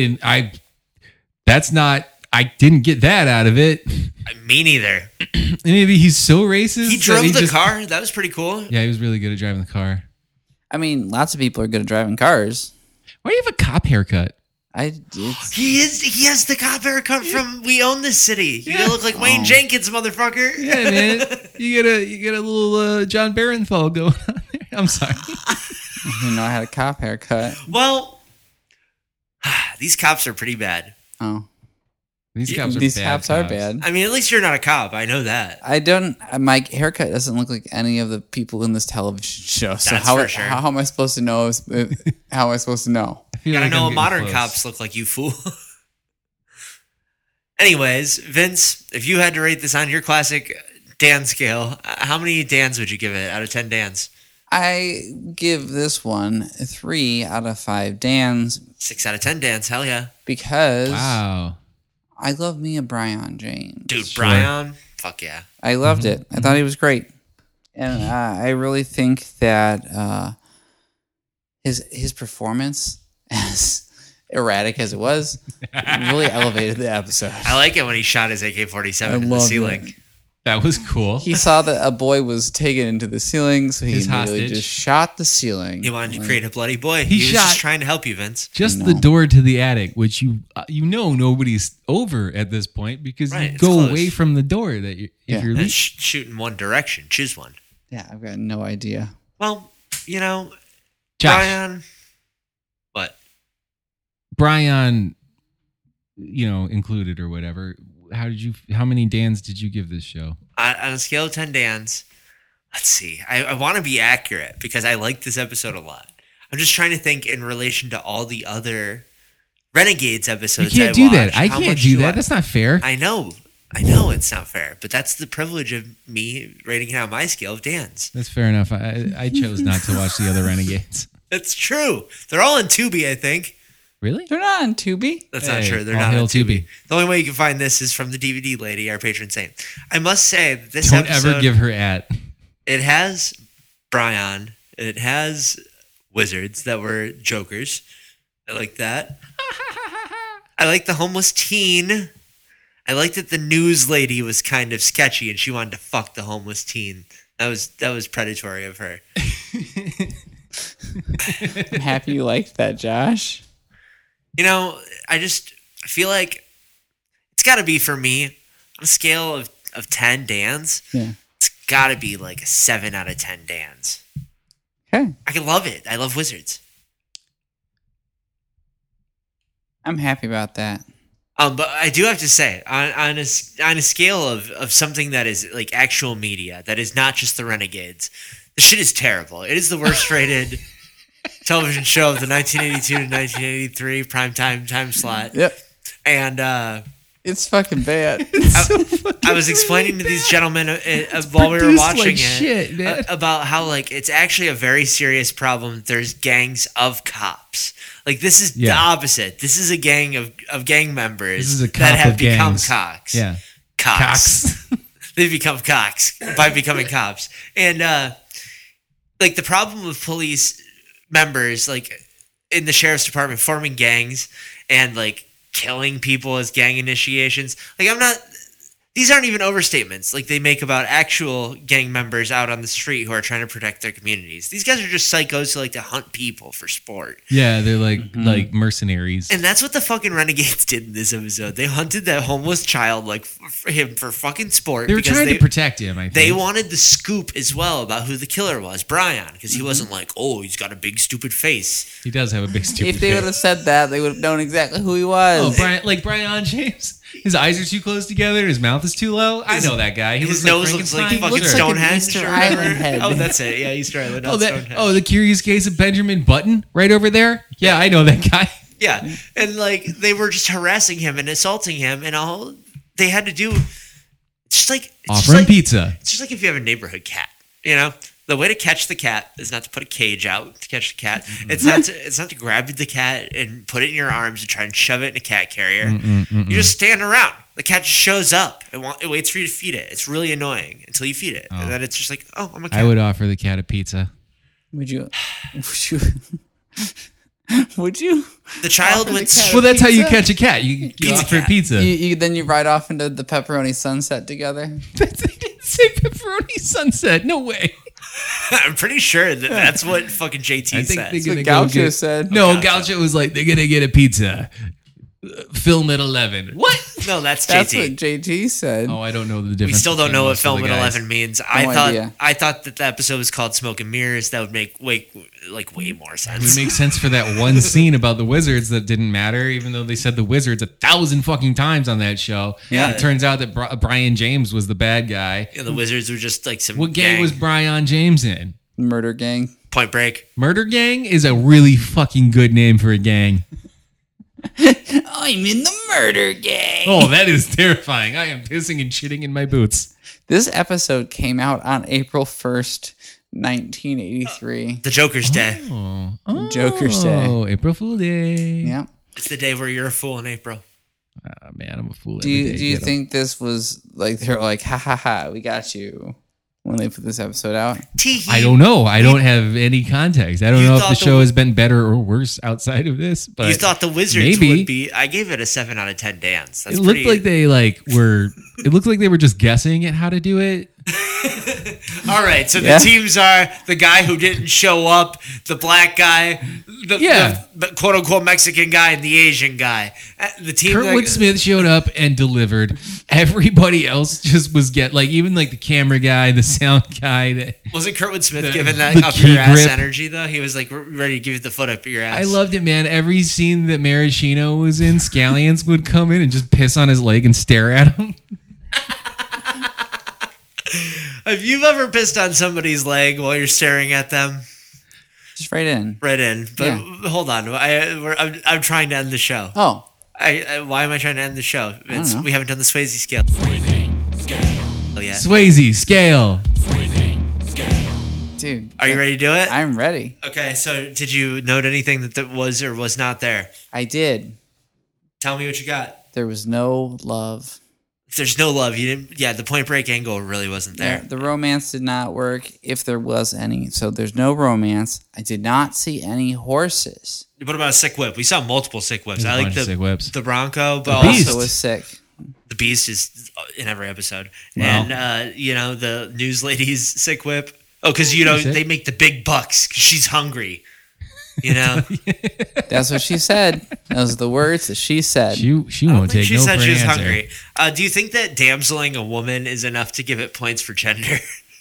Speaker 3: didn't get that out of it.
Speaker 2: Me neither.
Speaker 3: Maybe he's so racist.
Speaker 2: He
Speaker 3: that
Speaker 2: drove the
Speaker 3: just-
Speaker 2: car. That was pretty cool.
Speaker 3: Yeah, he was really good at driving the car.
Speaker 1: I mean, lots of people are good at driving cars.
Speaker 3: Why do you have a cop haircut?
Speaker 2: He has the cop haircut from We Own This City. You look like Wayne Jenkins, motherfucker.
Speaker 3: Yeah, man. You get a little John Barenthal going on there. I'm sorry.
Speaker 1: You know, I had a cop haircut.
Speaker 2: Well, these cops are pretty bad.
Speaker 1: Oh,
Speaker 3: These cops are
Speaker 1: these
Speaker 3: bad
Speaker 1: cops are bad.
Speaker 2: I mean, at least you're not a cop. I know that.
Speaker 1: I don't. My haircut doesn't look like any of the people in this television show. So
Speaker 2: That's
Speaker 1: how
Speaker 2: for sure.
Speaker 1: how am I supposed to know? How am I supposed to know?
Speaker 3: I feel
Speaker 2: Gotta
Speaker 3: like
Speaker 2: know
Speaker 3: I'm
Speaker 2: what
Speaker 3: getting
Speaker 2: modern
Speaker 3: close.
Speaker 2: cops look like, you fool. Anyways, Vince, if you had to rate this on your classic Dan scale, how many Dans would you give it out of 10 Dans?
Speaker 1: I give this one 3 out of 5 Dans
Speaker 2: 6 out of 10 Dans, hell yeah.
Speaker 1: because
Speaker 3: Wow.
Speaker 1: I love me a Brian James.
Speaker 2: Dude,
Speaker 3: Sure.
Speaker 2: Brian, fuck yeah.
Speaker 1: I loved it. I thought he was great, and I really think that his performance, as erratic as it was, really elevated the episode.
Speaker 2: I like it when he shot his AK-47
Speaker 1: I
Speaker 2: in the
Speaker 1: love
Speaker 2: ceiling.
Speaker 1: it.
Speaker 3: That was cool.
Speaker 1: He saw that a boy was taken into the ceiling, so he
Speaker 3: His
Speaker 1: immediately
Speaker 3: hostage.
Speaker 1: just shot the ceiling.
Speaker 2: He wanted to create a bloody boy.
Speaker 3: He
Speaker 2: He was
Speaker 3: shot-
Speaker 2: just trying to help you, Vince.
Speaker 3: Just
Speaker 1: No.
Speaker 3: the door to the attic, which you know nobody's over at this point because
Speaker 2: Right,
Speaker 3: you
Speaker 2: it's
Speaker 3: go
Speaker 2: close.
Speaker 3: away from the door that you
Speaker 1: Yeah.
Speaker 3: if you're
Speaker 2: And
Speaker 3: leaving.
Speaker 2: shoot in one direction. Choose one.
Speaker 1: Yeah, I've got no idea.
Speaker 2: Well, you know,
Speaker 3: Josh,
Speaker 2: Brian. What?
Speaker 3: Brian, included or whatever. How many Dans did you give this show?
Speaker 2: On a scale of 10 Dans, let's see. I want to be accurate because I like this episode a lot. I'm just trying to think in relation to all the other Renegades
Speaker 3: You
Speaker 2: episodes.
Speaker 3: can't
Speaker 2: I
Speaker 3: do that.
Speaker 2: watched.
Speaker 3: I
Speaker 2: How
Speaker 3: can't
Speaker 2: much
Speaker 3: do that. That's not fair.
Speaker 2: I know it's not fair, but that's the privilege of me rating it on my scale of Dans.
Speaker 3: That's fair enough. I chose not to watch the other Renegades.
Speaker 2: That's true. They're all in Tubi, I think.
Speaker 3: Really?
Speaker 1: They're not on Tubi.
Speaker 2: That's not
Speaker 3: Hey,
Speaker 2: true. They're
Speaker 3: all
Speaker 2: not
Speaker 3: hail
Speaker 2: on Tubi.
Speaker 3: Tubi.
Speaker 2: The only way you can find this is from the DVD lady, our patron saint. I must say, this
Speaker 3: Don't
Speaker 2: episode,
Speaker 3: ever give her at.
Speaker 2: it has Brian. It has wizards that were jokers. I like that. I like the homeless teen. I like that the news lady was kind of sketchy and she wanted to fuck the homeless teen. That was predatory of her.
Speaker 1: I'm happy you liked that, Josh.
Speaker 2: You know, I feel like it's got to be for me on a scale of 10 Dans.
Speaker 1: Yeah.
Speaker 2: It's got to be like a 7 out of 10 Dans.
Speaker 1: Okay.
Speaker 2: I can love it. I love wizards.
Speaker 1: I'm happy about that.
Speaker 2: But I do have to say, on a scale of something that is like actual media, that is not just the Renegades, the shit is terrible. It is the worst rated television show of the 1982 to 1983 primetime time slot.
Speaker 1: Yep.
Speaker 2: And
Speaker 1: It's fucking bad.
Speaker 2: I was explaining to these gentlemen while we were
Speaker 3: produced
Speaker 2: watching
Speaker 3: like
Speaker 2: it
Speaker 3: shit, man.
Speaker 2: about how like it's actually a very serious problem. There's gangs of cops. Like this is the
Speaker 3: Yeah.
Speaker 2: opposite. This is a gang of gang members
Speaker 3: This is a cop
Speaker 2: that have
Speaker 3: of
Speaker 2: become
Speaker 3: gangs.
Speaker 2: cocks.
Speaker 3: Yeah.
Speaker 2: Cocks. They've become cocks by becoming cops. And like the problem with police members, like in the sheriff's department, forming gangs and like killing people as gang initiations. Like These aren't even overstatements like they make about actual gang members out on the street who are trying to protect their communities. These guys are just psychos who like to hunt people for sport.
Speaker 3: Yeah, they're like mercenaries.
Speaker 2: And that's what the fucking Renegades did in this episode. They hunted that homeless child like for him for fucking sport.
Speaker 3: They were trying to protect him, I think.
Speaker 2: They wanted the scoop as well about who the killer was, Brian, because he wasn't like, oh, he's got a big stupid face.
Speaker 3: He does have a big stupid
Speaker 1: If they would have said that, they would have known exactly who he was.
Speaker 3: Oh, Brian James. His eyes are too close together. His mouth is too low. I know that guy.
Speaker 2: His nose looks like fucking
Speaker 1: looks like an
Speaker 2: Stonehenge.
Speaker 1: Easter
Speaker 2: or whatever.
Speaker 1: Island head.
Speaker 2: Oh, that's it. Yeah, Easter Island. Not Stonehenge.
Speaker 3: The Curious Case of Benjamin Button right over there. Yeah, I know that guy.
Speaker 2: Yeah, and like they were just harassing him and assaulting him, and all they had to do,
Speaker 3: Offer him pizza.
Speaker 2: It's just like if you have a neighborhood cat, you know. The way to catch the cat is not to put a cage out to catch the cat. It's not to grab the cat and put it in your arms and try and shove it in a cat carrier. You just stand around. The cat just shows up. It waits for you to feed it. It's really annoying until you feed it, and then it's just like, oh, I'm a cat.
Speaker 3: I would offer the cat a pizza.
Speaker 1: Would you? Would you?
Speaker 2: The child went.
Speaker 3: Well, that's how you catch a cat. You offer a pizza.
Speaker 1: Then you ride off into the pepperoni sunset together.
Speaker 3: They didn't say pepperoni sunset. No way.
Speaker 2: I'm pretty sure that's what fucking JT said.
Speaker 1: That's what Gaucho said.
Speaker 3: No, Gaucho was like, they're gonna get a pizza. Film at 11. What?
Speaker 2: No, that's JT.
Speaker 1: That's what JT said.
Speaker 3: Oh, I don't know the difference.
Speaker 2: We still don't know what Film at 11 means.
Speaker 1: idea.
Speaker 2: I thought that the episode was called Smoke and Mirrors. That would make way more sense.
Speaker 3: It would make sense for that one scene about the wizards that didn't matter, even though they said the wizards 1,000 fucking times on that show.
Speaker 1: Yeah.
Speaker 3: It turns out that Brian James was the bad guy.
Speaker 2: Yeah, the wizards were just like some.
Speaker 3: What gang was Brian James in?
Speaker 1: Murder Gang.
Speaker 2: Point Break.
Speaker 3: Murder Gang is a really fucking good name for a gang.
Speaker 1: I'm in the Murder Gang.
Speaker 3: Oh, that is terrifying. I am pissing and shitting in my boots.
Speaker 1: This episode came out on April 1st, 1983.
Speaker 2: The Joker's Day.
Speaker 3: Oh,
Speaker 1: Joker's Day.
Speaker 3: Oh, April Fool Day.
Speaker 1: Yeah.
Speaker 2: It's the day where you're a fool in April.
Speaker 3: Oh, man, I'm a fool.
Speaker 1: Do you think this was like they're like, ha ha ha, we got you when they put this episode out?
Speaker 3: I don't know. I don't have any context. I don't know if the show has been better or worse outside of this. But
Speaker 2: you thought the Wizards would be? I gave it a 7 out of 10 dance.
Speaker 3: It looked like they were. It looked like they were just guessing at how to do it.
Speaker 2: All right, so the teams are the guy who didn't show up, the black guy, the quote unquote Mexican guy, and the Asian guy. The team.
Speaker 3: Kurtwood Smith showed up and delivered. Everybody else just was even the camera guy, the sound guy.
Speaker 2: Wasn't Kurtwood Smith giving that up your ass energy though? He was like ready to give you the foot up your ass.
Speaker 3: I loved it, man. Every scene that Maraschino was in, Scallions would come in and just piss on his leg and stare at him.
Speaker 2: Have you ever pissed on somebody's leg while you're staring at them?
Speaker 1: Just right in.
Speaker 2: Right in. But hold on. I'm trying to end the show.
Speaker 1: Oh.
Speaker 2: Why am I trying to end the show? We haven't done the Swayze scale. Oh, yeah.
Speaker 3: Swayze scale.
Speaker 1: Dude.
Speaker 2: Are you ready to do it?
Speaker 1: I'm ready.
Speaker 2: Okay, so did you note anything that was or was not there?
Speaker 1: I did.
Speaker 2: Tell me what you got.
Speaker 1: There was no love.
Speaker 2: If there's no love, you didn't. Yeah, the Point Break angle really wasn't there.
Speaker 1: Yeah, the romance did not work, if there was any. So there's no romance. I did not see any horses.
Speaker 2: What about a sick whip? We saw multiple sick whips. I like
Speaker 3: sick whips.
Speaker 2: The Bronco, but
Speaker 3: the Beast
Speaker 1: also was sick.
Speaker 2: The Beast is in every episode,
Speaker 3: Wow.
Speaker 2: and the news lady's sick whip. Oh, because they make the big bucks because she's hungry. You know,
Speaker 1: that's what she said. Those are the words that she said.
Speaker 3: She won't take
Speaker 2: she
Speaker 3: no
Speaker 2: said
Speaker 3: for
Speaker 2: she
Speaker 3: an
Speaker 2: was
Speaker 3: answer.
Speaker 2: hungry. Do you think that damseling a woman is enough to give it points for gender?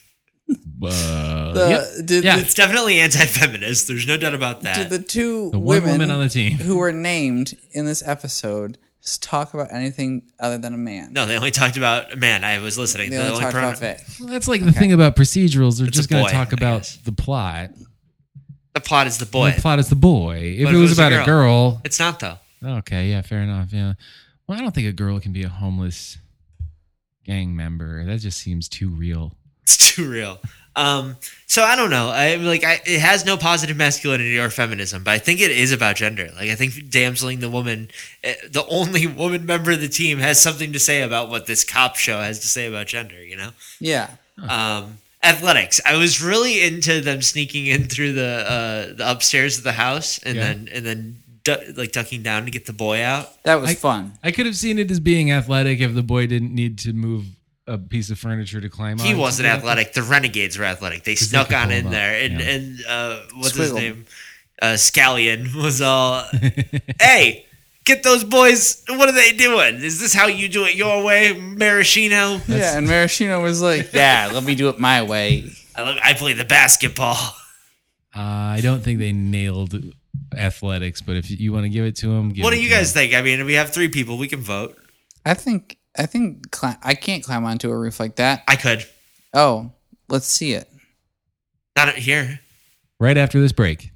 Speaker 2: It's definitely anti-feminist. There's no doubt about that.
Speaker 1: Did the two
Speaker 3: one woman on the team
Speaker 1: who were named in this episode talk about anything other than a man?
Speaker 2: No, they only talked about a man. I was listening.
Speaker 1: They only talked about Vic.
Speaker 3: Well, that's like the thing about procedurals. They're just going
Speaker 2: boy,
Speaker 3: to talk
Speaker 2: I
Speaker 3: about
Speaker 2: guess.
Speaker 3: the plot.
Speaker 2: The plot is the boy.
Speaker 3: The plot is the boy. If
Speaker 2: But
Speaker 3: it was about a girl.
Speaker 2: It's not, though.
Speaker 3: Okay, yeah, fair enough. Yeah. Well, I don't think a girl can be a homeless gang member. That just seems too real.
Speaker 2: It's too real. So I don't know. It has no positive masculinity or feminism, but I think it is about gender. Like, I think damseling the woman, the only woman member of the team, has something to say about what this cop show has to say about gender. You know?
Speaker 1: Yeah.
Speaker 2: Athletics. I was really into them sneaking in through the upstairs of the house and then ducking down to get the boy out.
Speaker 1: That was fun.
Speaker 3: I could have seen it as being athletic if the boy didn't need to move a piece of furniture to climb on.
Speaker 2: He wasn't athletic. The Renegades were athletic. They snuck on in there, and what's his name? Scallion was all, hey, get those boys. What are they doing? Is this how you do it your way, Maraschino?
Speaker 1: Yeah, and Maraschino was like, yeah, let me do it my way.
Speaker 2: I play the basketball.
Speaker 3: I don't think they nailed athletics, but if you want to give it to them,
Speaker 2: what do you guys think? I mean, we have 3 people. We can vote.
Speaker 1: I think I can't climb onto a roof like that.
Speaker 2: I could.
Speaker 1: Oh, let's see it.
Speaker 2: Not here.
Speaker 3: Right after this break.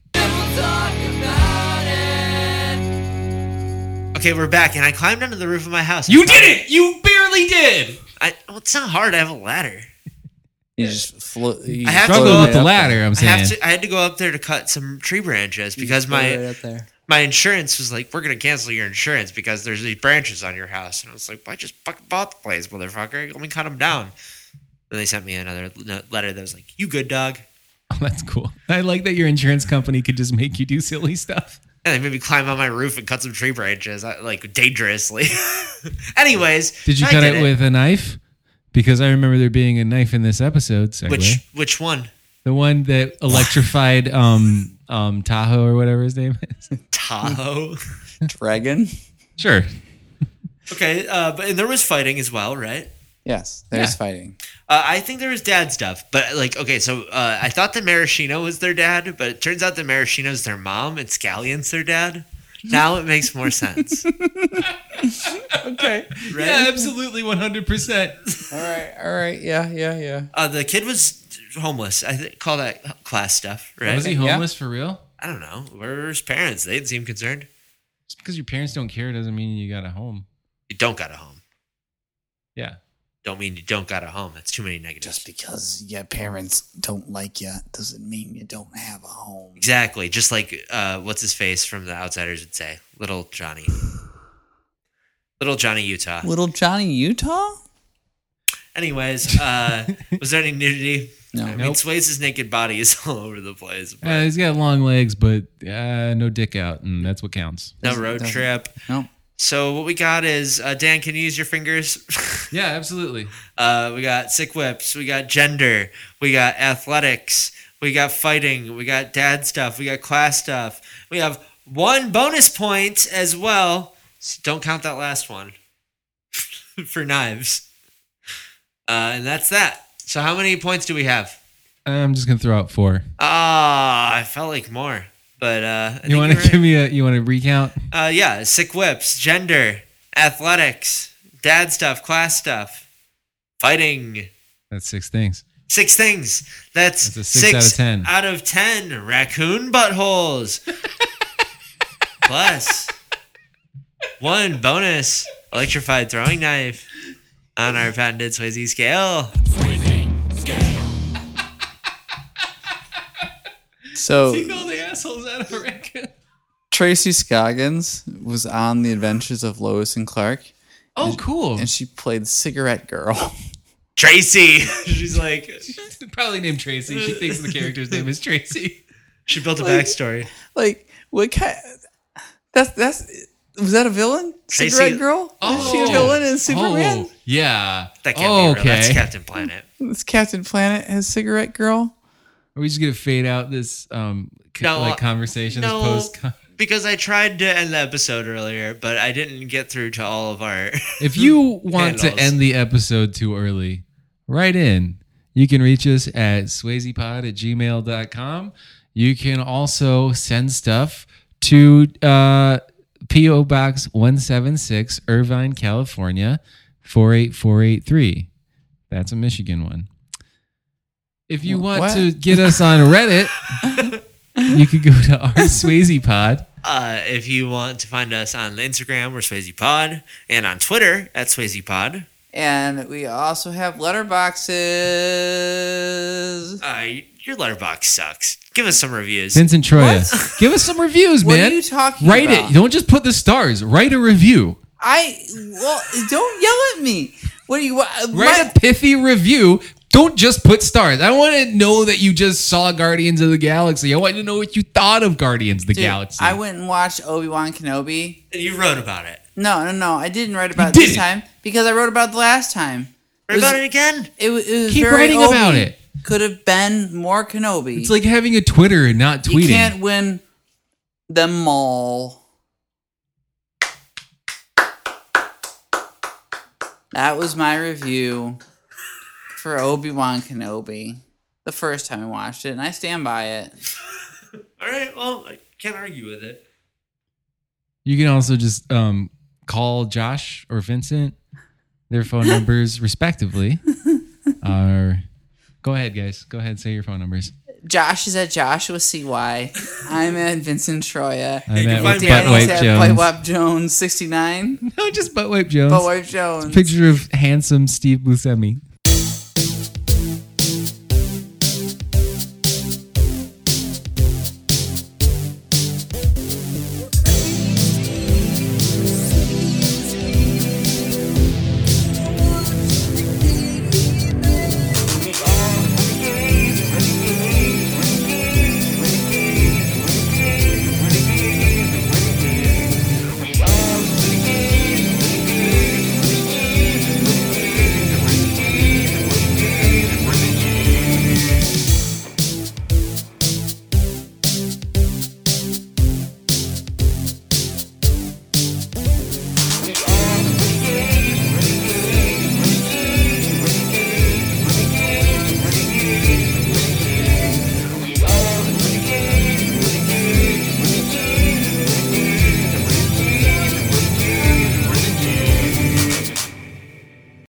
Speaker 2: Okay, we're back, and I climbed onto the roof of my house.
Speaker 3: You did it! You barely did!
Speaker 2: Well, it's not hard. I have a ladder.
Speaker 1: You just
Speaker 2: I have to
Speaker 3: Struggle
Speaker 2: go
Speaker 3: with the ladder, I'm saying.
Speaker 2: I had to go up there to cut some tree branches because my insurance was like, we're going to cancel your insurance because there's these branches on your house. And I was like, I just fucking bought the place, motherfucker. Let me cut them down. And they sent me another letter that was like, you good, dog?
Speaker 3: Oh, that's cool. I like that your insurance company could just make you do silly stuff.
Speaker 2: And they made me climb on my roof and cut some tree branches, like dangerously. Anyways.
Speaker 3: Did you cut it with a knife? Because I remember there being a knife in this episode. Segue.
Speaker 2: Which one?
Speaker 3: The one that electrified Tahoe or whatever his name is.
Speaker 2: Tahoe?
Speaker 1: Dragon?
Speaker 3: Sure.
Speaker 2: Okay, but there was fighting as well, right?
Speaker 1: Yes, there's fighting.
Speaker 2: I think there was dad stuff, but so I thought the Maraschino was their dad, but it turns out the Maraschino's their mom and Scallion's their dad. Now it makes more sense.
Speaker 1: Okay.
Speaker 2: Right?
Speaker 3: Yeah, absolutely, 100%.
Speaker 1: All right. Yeah.
Speaker 2: The kid was homeless. I call that class stuff, right?
Speaker 3: Was he homeless for real?
Speaker 2: I don't know. Where were his parents? They didn't seem concerned.
Speaker 3: Just because your parents don't care doesn't mean you got a home.
Speaker 2: You don't got a home.
Speaker 3: Yeah.
Speaker 2: Don't mean you don't got a home. That's too many negatives.
Speaker 1: Just because your parents don't like you doesn't mean you don't have a home.
Speaker 2: Exactly. Just like what's his face from The Outsiders would say, Little Johnny. Little Johnny Utah.
Speaker 1: Little Johnny Utah?
Speaker 2: Anyways, was there any nudity?
Speaker 1: No.
Speaker 2: I mean, Swayze's naked body is all over the place.
Speaker 3: He's got long legs, but no dick out, and that's what counts.
Speaker 2: No road trip.
Speaker 1: No.
Speaker 2: So what we got is, Dan, can you use your fingers?
Speaker 3: Yeah, absolutely.
Speaker 2: We got sick whips. We got gender. We got athletics. We got fighting. We got dad stuff. We got class stuff. We have 1 bonus point as well. So don't count that last one for knives. And that's that. So how many points do we have?
Speaker 3: I'm just gonna throw out 4.
Speaker 2: I felt like more. But
Speaker 3: you want to give me you want to recount?
Speaker 2: Yeah, sick whips, gender, athletics, dad stuff, class stuff, fighting.
Speaker 3: That's 6 things.
Speaker 2: 6 things. That's
Speaker 3: a 6 out of 10.
Speaker 2: Out of 10 raccoon buttholes. Plus 1 bonus electrified throwing knife on our patented Swayze scale.
Speaker 1: So
Speaker 3: Take all the assholes out of a raccoon.
Speaker 1: Tracy Scoggins was on The Adventures of Lois and Clark.
Speaker 3: Oh, cool.
Speaker 1: And she played Cigarette Girl.
Speaker 2: Tracy. She's like...
Speaker 3: She's probably named Tracy. She thinks the character's name is Tracy.
Speaker 2: She built a backstory.
Speaker 1: Like, what kind... That's... Was that a villain?
Speaker 2: Tracy-
Speaker 1: Cigarette Girl? Was she a villain in Superman?
Speaker 3: Oh, yeah.
Speaker 2: That can't be real. That's Captain Planet.
Speaker 1: This Captain Planet has Cigarette Girl?
Speaker 3: Are we just going to fade out this conversation?
Speaker 2: No,
Speaker 3: this post?
Speaker 2: because I tried to end the episode earlier, but I didn't get through to all of our...
Speaker 3: If you want to
Speaker 2: handles.
Speaker 3: end the episode too early, write in. You can reach us at swayzepod@gmail.com. You can also send stuff to P.O. Box 176, Irvine, California, 48483. That's a Michigan one. If you want to get us on Reddit, you could go to our Swayze Pod.
Speaker 2: If you want to find us on Instagram, we're Swayze Pod, and on Twitter at Swayze Pod.
Speaker 1: And we also have letterboxes.
Speaker 2: Your letterbox sucks. Give us some reviews.
Speaker 3: Vincent Troya. Give us some reviews, man.
Speaker 1: What are you talking
Speaker 3: Write
Speaker 1: about?
Speaker 3: it. Don't just put the stars. Write a review.
Speaker 1: Don't yell at me. What do you
Speaker 3: Write a pithy review. Don't just put stars. I want to know that you just saw Guardians of the Galaxy. I want to know what you thought of Guardians of the Galaxy.
Speaker 1: I went and watched Obi-Wan Kenobi.
Speaker 2: And you wrote about it.
Speaker 1: No. I didn't write about it this time because I wrote about it the last time.
Speaker 2: Write about it again?
Speaker 1: It was
Speaker 3: Keep
Speaker 1: very
Speaker 3: writing
Speaker 1: Obi.
Speaker 3: about it.
Speaker 1: Could have been more Kenobi.
Speaker 3: It's like having a Twitter and not tweeting.
Speaker 1: You can't win them all. That was my review for Obi-Wan Kenobi. The first time I watched it, and I stand by it.
Speaker 2: All right, well, I can't argue with it.
Speaker 3: You can also just call Josh or Vincent. Their phone numbers, respectively, are... Go ahead, guys. Go ahead. Say your phone numbers.
Speaker 1: Josh is at Joshua CY. I'm at Vincent Troya.
Speaker 3: I'm at
Speaker 2: find
Speaker 1: Danny's at
Speaker 3: Buttwipe
Speaker 1: Buttwipe Jones 69.
Speaker 3: No, just Buttwipe Jones.
Speaker 1: Buttwipe Jones.
Speaker 3: Picture of handsome Steve Buscemi.